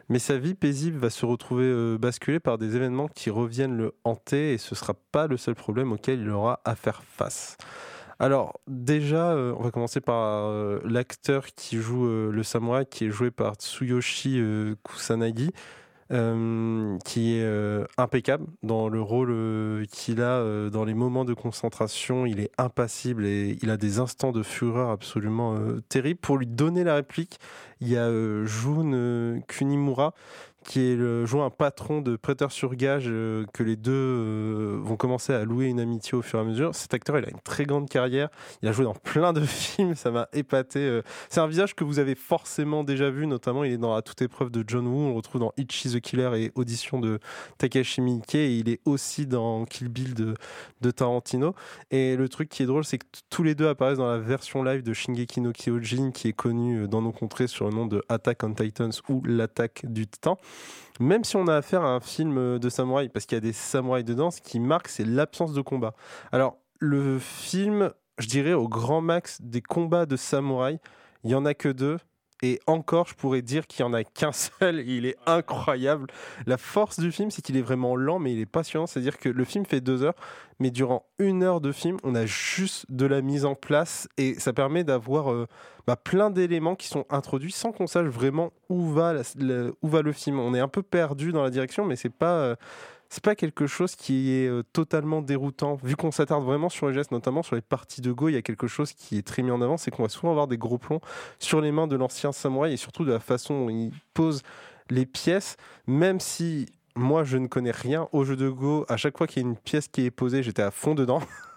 Mais sa vie paisible va se retrouver euh, basculée par des événements qui reviennent le hanter et ce ne sera pas le seul problème auquel il aura à faire face. Alors déjà, euh, on va commencer par euh, l'acteur qui joue euh, le samouraï, qui est joué par Tsuyoshi euh, Kusanagi, euh, qui est euh, impeccable dans le rôle euh, qu'il a euh, dans les moments de concentration. Il est impassible et il a des instants de fureur absolument euh, terribles. Pour lui donner la réplique, il y a euh, Jun euh, Kunimura, qui est le, joue un patron de prêteur sur gage euh, que les deux euh, vont commencer à louer une amitié au fur et à mesure. Cet acteur, il a une très grande carrière. Il a joué dans plein de films, ça m'a épaté. Euh. C'est un visage que vous avez forcément déjà vu, notamment il est dans À toute épreuve de John Woo, on le retrouve dans Ichi the Killer et Audition de Takashi Miike, et il est aussi dans Kill Bill de, de Tarantino. Et le truc qui est drôle, c'est que t- tous les deux apparaissent dans la version live de Shingeki no Kyojin, qui est connue dans nos contrées sur le nom de Attack on Titans ou L'attaque du Titan. Même si on a affaire à un film de samouraï, parce qu'il y a des samouraïs dedans, ce qui marque, c'est l'absence de combat. Alors, le film, je dirais au grand max des combats de samouraï, il n'y en a que deux. Et encore, je pourrais dire qu'il n'y en a qu'un seul, et il est incroyable. La force du film, c'est qu'il est vraiment lent, mais il est passionnant. C'est-à-dire que le film fait deux heures, mais durant une heure de film, on a juste de la mise en place, et ça permet d'avoir euh, bah, plein d'éléments qui sont introduits sans qu'on sache vraiment où va, la, la, où va le film. On est un peu perdu dans la direction, mais c'est pas... Euh, c'est pas quelque chose qui est euh, totalement déroutant. Vu qu'on s'attarde vraiment sur les gestes, notamment sur les parties de Go, il y a quelque chose qui est très mis en avant, c'est qu'on va souvent avoir des gros plans sur les mains de l'ancien samouraï et surtout de la façon dont il pose les pièces, même si moi je ne connais rien au jeu de Go. À chaque fois qu'il y a une pièce qui est posée, j'étais à fond dedans.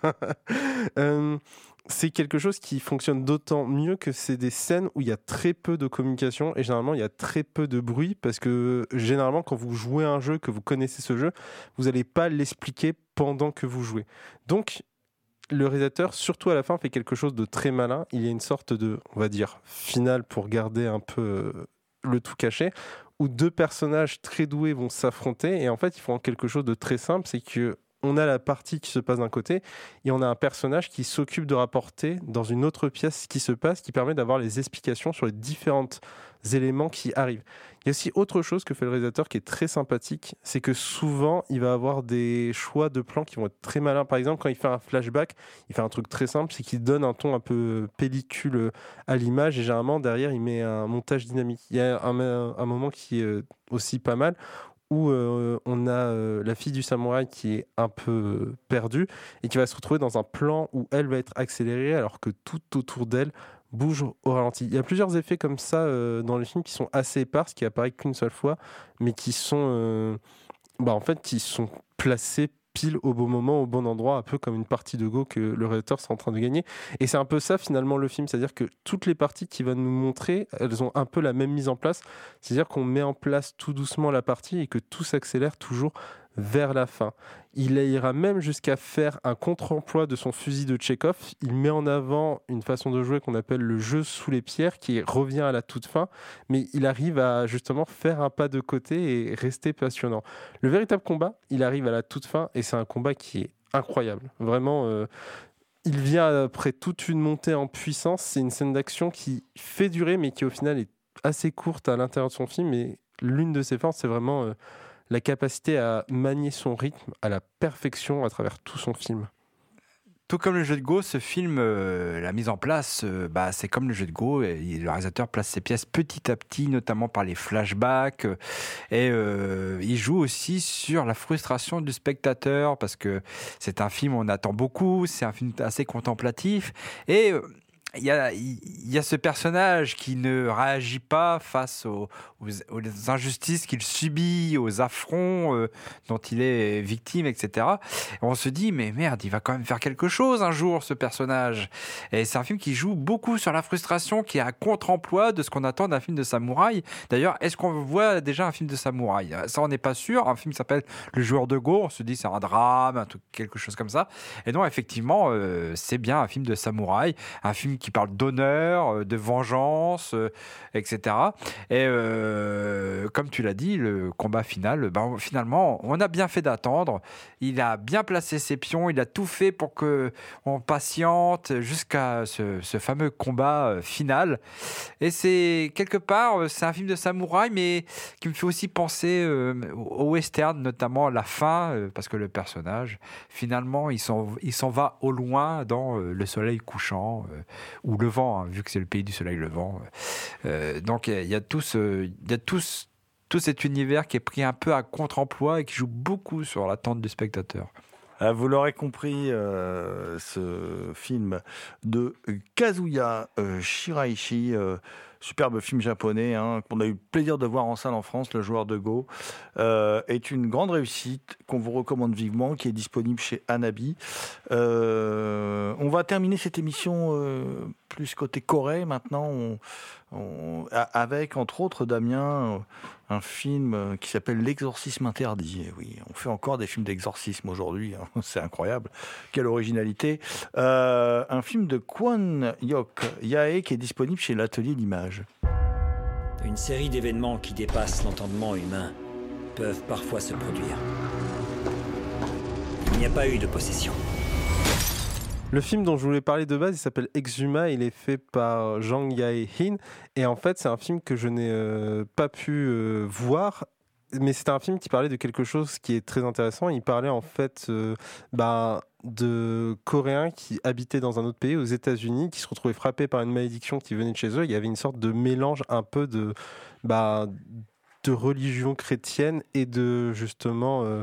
euh, c'est quelque chose qui fonctionne d'autant mieux que c'est des scènes où il y a très peu de communication et généralement il y a très peu de bruit, parce que généralement quand vous jouez un jeu, que vous connaissez ce jeu, vous n'allez pas l'expliquer pendant que vous jouez. Donc le réalisateur, surtout à la fin, fait quelque chose de très malin. Il y a une sorte de, on va dire, finale pour garder un peu le tout caché, où deux personnages très doués vont s'affronter et en fait ils font quelque chose de très simple, c'est que on a la partie qui se passe d'un côté et on a un personnage qui s'occupe de rapporter dans une autre pièce ce qui se passe, qui permet d'avoir les explications sur les différents éléments qui arrivent. Il y a aussi autre chose que fait le réalisateur qui est très sympathique, c'est que souvent il va avoir des choix de plans qui vont être très malins. Par exemple, quand il fait un flashback, il fait un truc très simple, c'est qu'il donne un ton un peu pellicule à l'image et généralement derrière il met un montage dynamique. Il y a un, un moment qui est aussi pas mal, où euh, on a euh, la fille du samouraï qui est un peu euh, perdue et qui va se retrouver dans un plan où elle va être accélérée alors que tout autour d'elle bouge au ralenti. Il y a plusieurs effets comme ça euh, dans les films qui sont assez épars, qui apparaissent qu'une seule fois, mais qui sont, euh, bah, en fait, qui sont placés pile au bon moment, au bon endroit, un peu comme une partie de Go que le réalisateur est en train de gagner. Et c'est un peu ça finalement le film, c'est-à-dire que toutes les parties qu'il va nous montrer, elles ont un peu la même mise en place, c'est-à-dire qu'on met en place tout doucement la partie et que tout s'accélère toujours vers la fin. Il ira même jusqu'à faire un contre-emploi de son fusil de Tchekhov. Il met en avant une façon de jouer qu'on appelle le jeu sous les pierres, qui revient à la toute fin, mais il arrive à justement faire un pas de côté et rester passionnant. Le véritable combat, il arrive à la toute fin et c'est un combat qui est incroyable. Vraiment, euh, il vient après toute une montée en puissance. C'est une scène d'action qui fait durer, mais qui au final est assez courte à l'intérieur de son film. Et l'une de ses forces, c'est vraiment... Euh, la capacité à manier son rythme à la perfection à travers tout son film. Tout comme le jeu de Go, ce film, euh, la mise en place, euh, bah, c'est comme le jeu de Go. Et le réalisateur place ses pièces petit à petit, notamment par les flashbacks. Euh, et euh, il joue aussi sur la frustration du spectateur, parce que c'est un film où on attend beaucoup, c'est un film assez contemplatif. Et... Euh, Il y, a, il y a ce personnage qui ne réagit pas face aux, aux, aux injustices qu'il subit, aux affronts euh, dont il est victime, et cetera. Et on se dit, mais merde, il va quand même faire quelque chose un jour, ce personnage. Et c'est un film qui joue beaucoup sur la frustration, qui est à contre-emploi de ce qu'on attend d'un film de samouraï. D'ailleurs, est-ce qu'on voit déjà un film de samouraï ? Ça, on n'est pas sûr. Un film qui s'appelle Le joueur de Go, on se dit c'est un drame, un truc, quelque chose comme ça. Et non, effectivement, euh, c'est bien un film de samouraï, un film film qui parle d'honneur, de vengeance, euh, et cetera. Et euh, comme tu l'as dit, le combat final, ben, finalement, on a bien fait d'attendre. Il a bien placé ses pions, il a tout fait pour qu'on patiente jusqu'à ce, ce fameux combat final. Et c'est quelque part, c'est un film de samouraï, mais qui me fait aussi penser euh, au western, notamment la fin, euh, parce que le personnage, finalement, il s'en, il s'en va au loin dans euh, le soleil couchant, euh, ou levant, hein, vu que c'est le pays du soleil levant. Euh, donc il y, y a tout ce, il y a tout, ce, tout cet univers qui est pris un peu à contre-emploi et qui joue beaucoup sur l'attente du spectateur. Ah, vous l'aurez compris, euh, ce film de Kazuya euh, Shiraishi, euh, superbe film japonais, hein, qu'on a eu le plaisir de voir en salle en France, Le Joueur de Go, euh, est une grande réussite qu'on vous recommande vivement, qui est disponible chez Anabi. Euh, on va terminer cette émission euh, plus côté Corée maintenant, on, on, avec entre autres, Damien, un film qui s'appelle L'Exorcisme interdit. Et oui, on fait encore des films d'exorcisme aujourd'hui, hein. C'est incroyable. Quelle originalité. Euh, un film de Kwon Yok Yae qui est disponible chez l'Atelier d'Images. Une série d'événements qui dépassent l'entendement humain peuvent parfois se produire. Il n'y a pas eu de possession. Le film dont je voulais parler de base, il s'appelle Exhuma, il est fait par Jang Yae-hin, et en fait c'est un film que je n'ai euh, pas pu euh, voir, mais c'était un film qui parlait de quelque chose qui est très intéressant. Il parlait en fait euh, bah, de Coréens qui habitaient dans un autre pays, aux États-Unis, qui se retrouvaient frappés par une malédiction qui venait de chez eux. Il y avait une sorte de mélange un peu de, bah, de religion chrétienne et de justement... Euh,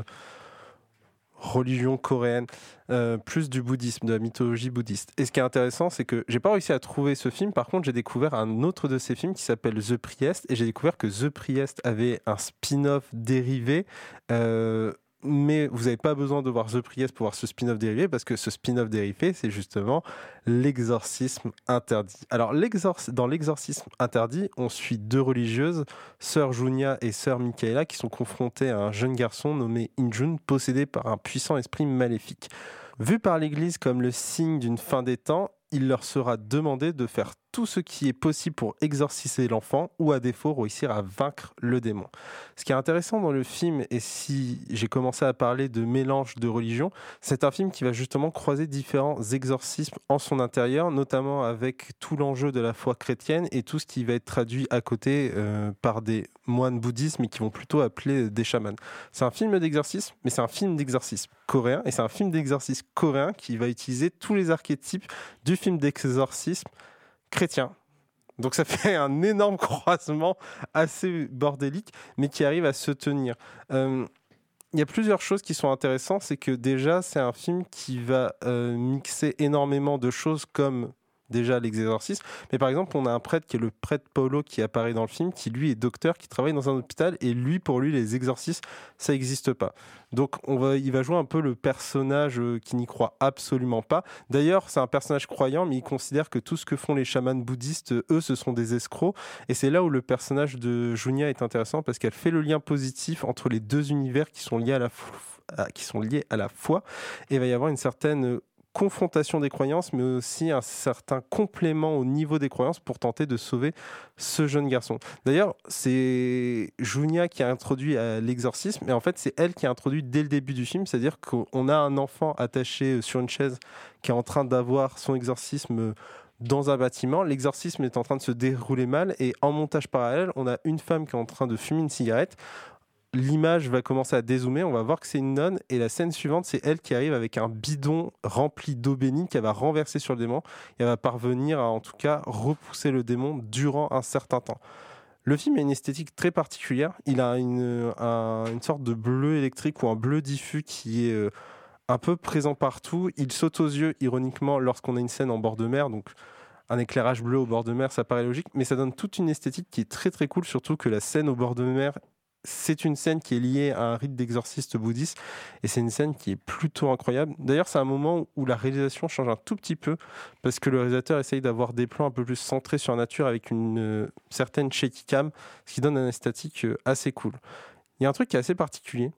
religion coréenne, euh, plus du bouddhisme, de la mythologie bouddhiste. Et ce qui est intéressant, c'est que j'ai pas réussi à trouver ce film. Par contre, j'ai découvert un autre de ces films qui s'appelle The Priest, et j'ai découvert que The Priest avait un spin-off dérivé. Euh, mais vous n'avez pas besoin de voir The Priest pour voir ce spin-off dérivé, parce que ce spin-off dérivé, c'est justement l'exorcisme interdit. Alors, l'exorc- dans l'exorcisme interdit, on suit deux religieuses, sœur Junia et sœur Michaela, qui sont confrontées à un jeune garçon nommé Injun, possédé par un puissant esprit maléfique. Vu par l'Église comme le signe d'une fin des temps, il leur sera demandé de faire tout ce qui est possible pour exorciser l'enfant ou à défaut réussir à vaincre le démon. Ce qui est intéressant dans le film, et si j'ai commencé à parler de mélange de religions, c'est un film qui va justement croiser différents exorcismes en son intérieur, notamment avec tout l'enjeu de la foi chrétienne et tout ce qui va être traduit à côté euh, par des moines bouddhistes, mais qui vont plutôt appeler des chamans. C'est un film d'exorcisme, mais c'est un film d'exorcisme coréen, et c'est un film d'exorcisme coréen qui va utiliser tous les archétypes du film d'exorcisme chrétien. Donc ça fait un énorme croisement assez bordélique, mais qui arrive à se tenir. Euh, il y a plusieurs choses qui sont intéressantes, c'est que déjà c'est un film qui va euh, mixer énormément de choses comme déjà l'exorcisme, mais par exemple on a un prêtre qui est le prêtre Paulo qui apparaît dans le film, qui lui est docteur, qui travaille dans un hôpital, et lui, pour lui, les exorcismes ça n'existe pas. Donc on va, il va jouer un peu le personnage qui n'y croit absolument pas. D'ailleurs c'est un personnage croyant, mais il considère que tout ce que font les chamans bouddhistes, eux, ce sont des escrocs, et c'est là où le personnage de Junia est intéressant, parce qu'elle fait le lien positif entre les deux univers qui sont liés à la, f... qui sont liés à la foi, et il va y avoir une certaine confrontation des croyances, mais aussi un certain complément au niveau des croyances pour tenter de sauver ce jeune garçon. D'ailleurs, c'est Junia qui a introduit à l'exorcisme, et en fait, c'est elle qui a introduit dès le début du film, c'est-à-dire qu'on a un enfant attaché sur une chaise qui est en train d'avoir son exorcisme dans un bâtiment. L'exorcisme est en train de se dérouler mal, et en montage parallèle, on a une femme qui est en train de fumer une cigarette. L'image va commencer à dézoomer, on va voir que c'est une nonne, et la scène suivante, c'est elle qui arrive avec un bidon rempli d'eau bénite qu'elle va renverser sur le démon, et elle va parvenir à, en tout cas, repousser le démon durant un certain temps. Le film a une esthétique très particulière, il a une, un, une sorte de bleu électrique ou un bleu diffus qui est euh, un peu présent partout. Il saute aux yeux, ironiquement, lorsqu'on a une scène en bord de mer, donc un éclairage bleu au bord de mer, ça paraît logique, mais ça donne toute une esthétique qui est très très cool, surtout que la scène au bord de mer, c'est une scène qui est liée à un rite d'exorciste bouddhiste, et c'est une scène qui est plutôt incroyable. D'ailleurs, c'est un moment où la réalisation change un tout petit peu, parce que le réalisateur essaye d'avoir des plans un peu plus centrés sur la nature avec une euh, certaine shaky cam, ce qui donne un esthétique euh, assez cool. Il y a un truc qui est assez particulier,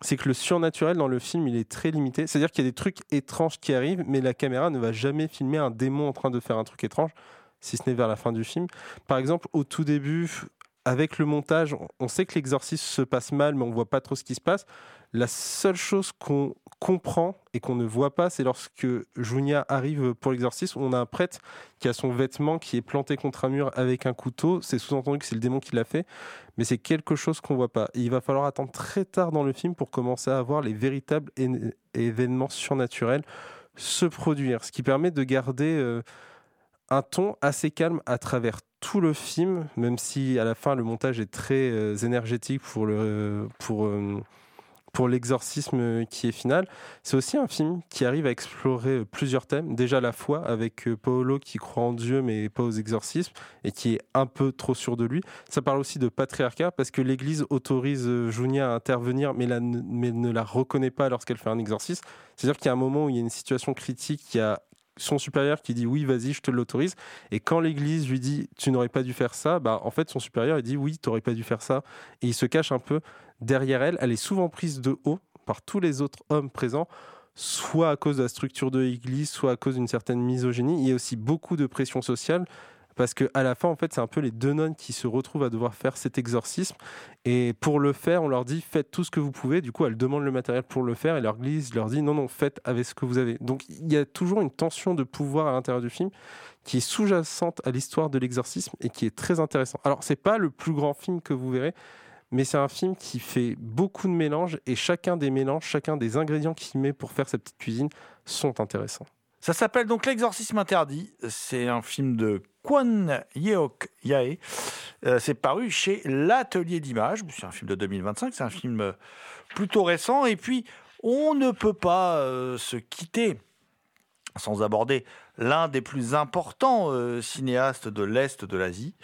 c'est que le surnaturel dans le film, il est très limité. C'est-à-dire qu'il y a des trucs étranges qui arrivent, mais la caméra ne va jamais filmer un démon en train de faire un truc étrange, si ce n'est vers la fin du film. Par exemple, au tout début, avec le montage, on sait que l'exorcisme se passe mal, mais on ne voit pas trop ce qui se passe. La seule chose qu'on comprend et qu'on ne voit pas, c'est lorsque Junia arrive pour l'exorcisme, on a un prêtre qui a son vêtement qui est planté contre un mur avec un couteau. C'est sous-entendu que c'est le démon qui l'a fait, mais c'est quelque chose qu'on ne voit pas. Et il va falloir attendre très tard dans le film pour commencer à voir les véritables é- événements surnaturels se produire, ce qui permet de garder euh, un ton assez calme à travers tout le film, même si à la fin le montage est très euh, énergétique pour le pour euh, pour l'exorcisme qui est final. C'est aussi un film qui arrive à explorer plusieurs thèmes. Déjà la foi, avec Paolo qui croit en Dieu mais pas aux exorcismes et qui est un peu trop sûr de lui. Ça parle aussi de patriarcat parce que l'Église autorise Junia à intervenir mais, la, mais ne la reconnaît pas lorsqu'elle fait un exorcisme. C'est-à-dire qu'il y a un moment où il y a une situation critique, il y a son supérieur qui dit oui, vas-y, je te l'autorise. Et quand l'Église lui dit tu n'aurais pas dû faire ça, bah, en fait, son supérieur il dit oui, tu n'aurais pas dû faire ça. Et il se cache un peu derrière elle. Elle est souvent prise de haut par tous les autres hommes présents, soit à cause de la structure de l'Église, soit à cause d'une certaine misogynie. Il y a aussi beaucoup de pression sociale. Parce qu'à la fin, en fait, c'est un peu les deux nonnes qui se retrouvent à devoir faire cet exorcisme. Et pour le faire, on leur dit « faites tout ce que vous pouvez ». Du coup, elles demandent le matériel pour le faire et l'Église leur dit « non, non, faites avec ce que vous avez ». Donc, il y a toujours une tension de pouvoir à l'intérieur du film qui est sous-jacente à l'histoire de l'exorcisme et qui est très intéressant. Alors, c'est pas le plus grand film que vous verrez, mais c'est un film qui fait beaucoup de mélanges et chacun des mélanges, chacun des ingrédients qu'il met pour faire sa petite cuisine sont intéressants. Ça s'appelle donc L'Exorcisme interdit. C'est un film de Kwon Yeok Yae. Euh, c'est paru chez l'Atelier d'Images. C'est un film de deux mille vingt-cinq. C'est un film plutôt récent. Et puis, on ne peut pas euh, se quitter sans aborder l'un des plus importants euh, cinéastes de l'Est de l'Asie.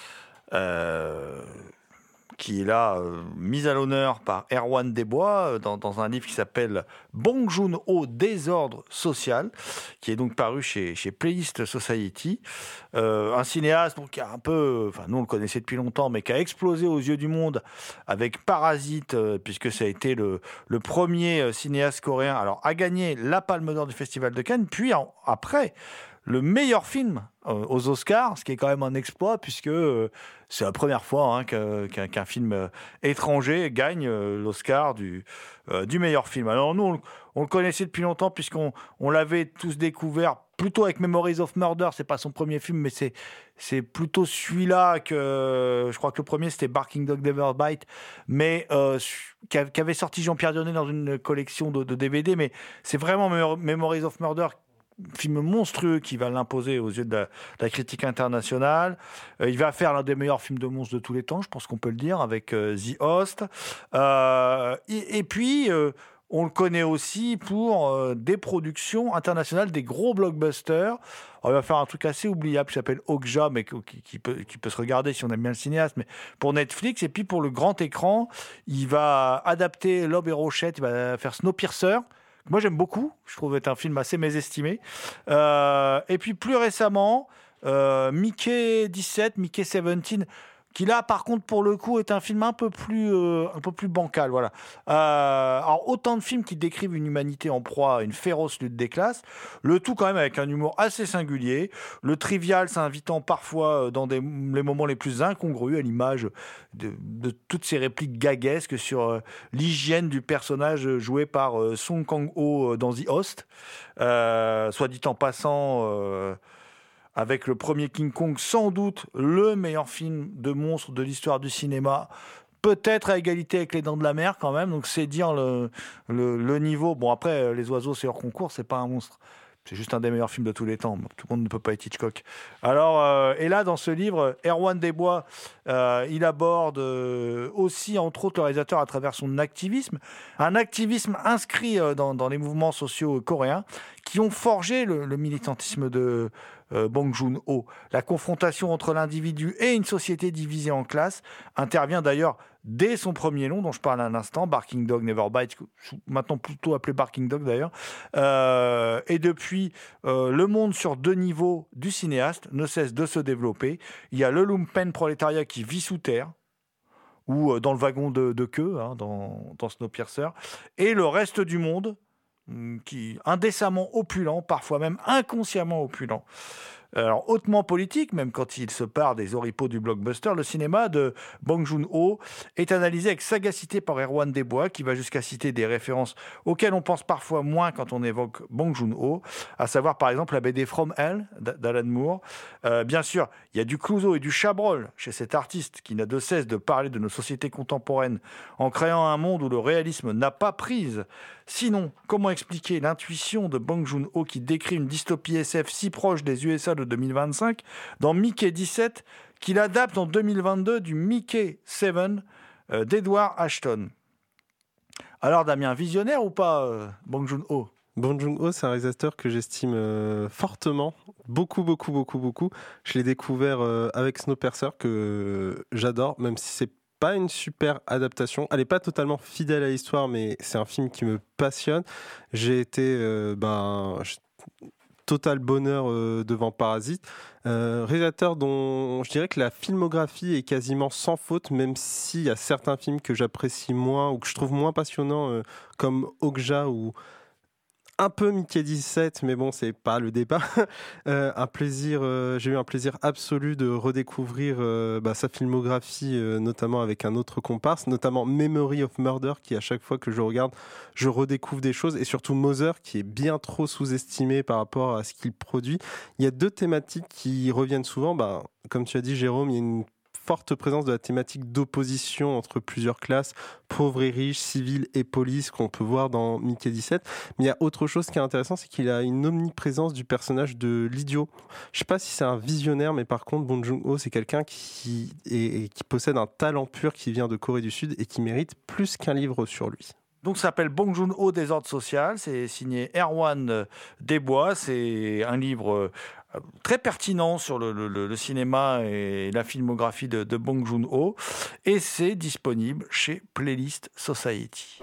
Euh... qui est là, euh, mise à l'honneur par Erwan Desbois euh, dans, dans un livre qui s'appelle Bong Joon-ho, Désordre social, qui est donc paru chez, chez Playlist Society. Euh, un cinéaste donc, qui a un peu, enfin nous on le connaissait depuis longtemps, mais qui a explosé aux yeux du monde avec Parasite, euh, puisque ça a été le, le premier euh, cinéaste coréen alors, à gagner la Palme d'Or du Festival de Cannes, puis en, après le meilleur film euh, aux Oscars, ce qui est quand même un exploit, puisque euh, c'est la première fois hein, que, qu'un, qu'un film euh, étranger gagne euh, l'Oscar du, euh, du meilleur film. Alors nous, on, on le connaissait depuis longtemps, puisqu'on on l'avait tous découvert plutôt avec Memories of Murder. C'est pas son premier film, mais c'est, c'est plutôt celui-là que... Je crois que le premier, c'était Barking Dog Never Bite, mais euh, qu'avait sorti Jean-Pierre Dionnet dans une collection de, de D V D, mais c'est vraiment Memories of Murder, film monstrueux qui va l'imposer aux yeux de la, de la critique internationale. Euh, il va faire l'un des meilleurs films de monstres de tous les temps, je pense qu'on peut le dire, avec euh, The Host. Euh, et, et puis, euh, on le connaît aussi pour euh, des productions internationales, des gros blockbusters. Alors, il va faire un truc assez oubliable qui s'appelle Okja, mais qui, qui, peut, qui peut se regarder si on aime bien le cinéaste, mais pour Netflix. Et puis, pour le grand écran, il va adapter L'Aube et Rochette, il va faire Snowpiercer. Moi, j'aime beaucoup. Je trouve être un film assez mésestimé. Euh, et puis, plus récemment, euh, Mickey dix-sept, Mickey dix-sept, qui là, par contre, pour le coup, est un film un peu plus, euh, un peu plus bancal. Voilà. Euh, alors, autant de films qui décrivent une humanité en proie à une féroce lutte des classes, le tout quand même avec un humour assez singulier, le trivial s'invitant parfois dans des, les moments les plus incongrus, à l'image de, de toutes ces répliques gaguesques sur euh, l'hygiène du personnage joué par euh, Song Kang-ho dans The Host. Euh, soit dit en passant... Euh, avec le premier King Kong, sans doute le meilleur film de monstre de l'histoire du cinéma, peut-être à égalité avec Les Dents de la Mer quand même, donc c'est dire le, le, le niveau. Bon après, Les Oiseaux c'est hors concours, c'est pas un monstre, c'est juste un des meilleurs films de tous les temps, tout le monde ne peut pas être Hitchcock. Alors, euh, et là dans ce livre, Erwan Desbois, euh, il aborde euh, aussi entre autres le réalisateur à travers son activisme, un activisme inscrit euh, dans, dans les mouvements sociaux coréens, qui ont forgé le, le militantisme de Euh, Bong Joon-ho. La confrontation entre l'individu et une société divisée en classes intervient d'ailleurs dès son premier long, dont je parle un instant, Barking Dog Never Bite, maintenant plutôt appelé Barking Dog d'ailleurs. Euh, et depuis, euh, le monde sur deux niveaux du cinéaste ne cesse de se développer. Il y a le lumpen prolétariat qui vit sous terre, ou dans le wagon de, de queue, hein, dans, dans Snowpiercer, et le reste du monde, qui indécemment opulent, parfois même inconsciemment opulent. Alors, hautement politique, même quand il se part des oripeaux du blockbuster, le cinéma de Bong Joon-ho est analysé avec sagacité par Erwan Desbois, qui va jusqu'à citer des références auxquelles on pense parfois moins quand on évoque Bong Joon-ho, à savoir par exemple la B D From Hell d'Alan Moore. Euh, bien sûr, il y a du Clouseau et du Chabrol chez cet artiste qui n'a de cesse de parler de nos sociétés contemporaines en créant un monde où le réalisme n'a pas prise. Sinon, comment expliquer l'intuition de Bong Joon-ho qui décrit une dystopie S F si proche des U S A de deux mille vingt-cinq dans Mickey dix-sept, qu'il adapte en deux mille vingt-deux du Mickey sept euh, d'Edward Ashton. Alors Damien, visionnaire ou pas, euh, Bong Joon-ho ? Bong Joon-ho, c'est un réalisateur que j'estime euh, fortement, beaucoup, beaucoup, beaucoup, beaucoup. Je l'ai découvert euh, avec Snowpiercer, que euh, j'adore, même si c'est pas une super adaptation. Elle n'est pas totalement fidèle à l'histoire, mais c'est un film qui me passionne. J'ai été euh, ben, total bonheur euh, devant Parasite. Euh, réalisateur dont je dirais que la filmographie est quasiment sans faute, même s'il y a certains films que j'apprécie moins ou que je trouve moins passionnants, euh, comme Okja ou un peu Mickey dix-sept, mais bon, c'est pas le débat. euh, un plaisir, euh, j'ai eu un plaisir absolu de redécouvrir euh, bah, sa filmographie, euh, notamment avec un autre comparse, notamment Memory of Murder, qui à chaque fois que je regarde, je redécouvre des choses, et surtout Mother, qui est bien trop sous-estimé par rapport à ce qu'il produit. Il y a deux thématiques qui reviennent souvent. Bah, comme tu as dit, Jérôme, il y a une forte présence de la thématique d'opposition entre plusieurs classes, pauvres et riches, civils et police, qu'on peut voir dans Mickey dix-sept. Mais il y a autre chose qui est intéressant, c'est qu'il a une omniprésence du personnage de l'idiot. Je ne sais pas si c'est un visionnaire, mais par contre, Bong Joon-ho, c'est quelqu'un qui, est, qui possède un talent pur, qui vient de Corée du Sud et qui mérite plus qu'un livre sur lui. Donc ça s'appelle Bong Joon-ho, Désordre social, c'est signé Erwan Desbois, c'est un livre très pertinent sur le, le, le cinéma et la filmographie de, de Bong Joon-ho, et c'est disponible chez Playlist Society.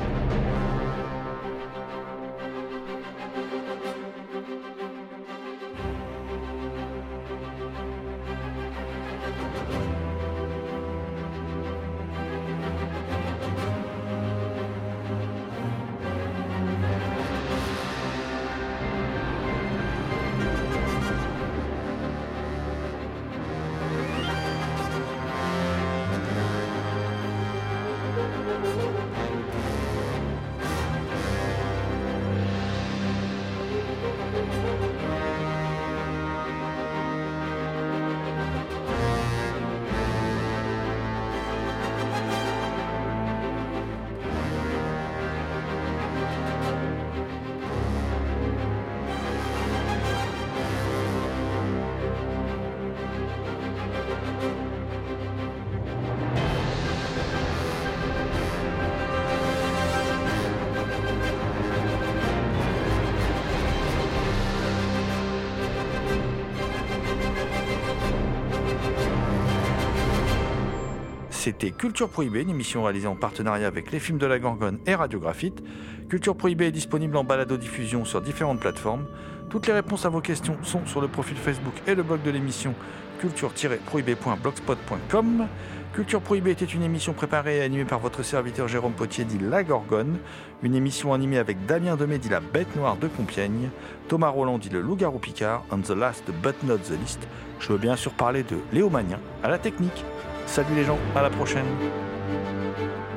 C'était Culture Prohibée, une émission réalisée en partenariat avec les films de la Gorgone et Radiographite. Culture Prohibée est disponible en balado-diffusion sur différentes plateformes. Toutes les réponses à vos questions sont sur le profil Facebook et le blog de l'émission culture tiret prohibée point blogspot point com. Culture Prohibée était une émission préparée et animée par votre serviteur Jérôme Potier dit La Gorgone, une émission animée avec Damien Demey dit La Bête Noire de Compiègne, Thomas Roland dit Le Loup-Garou Picard, and the last but not the least, je veux bien sûr parler de Léo Magnien à la technique. Salut les gens, à la prochaine.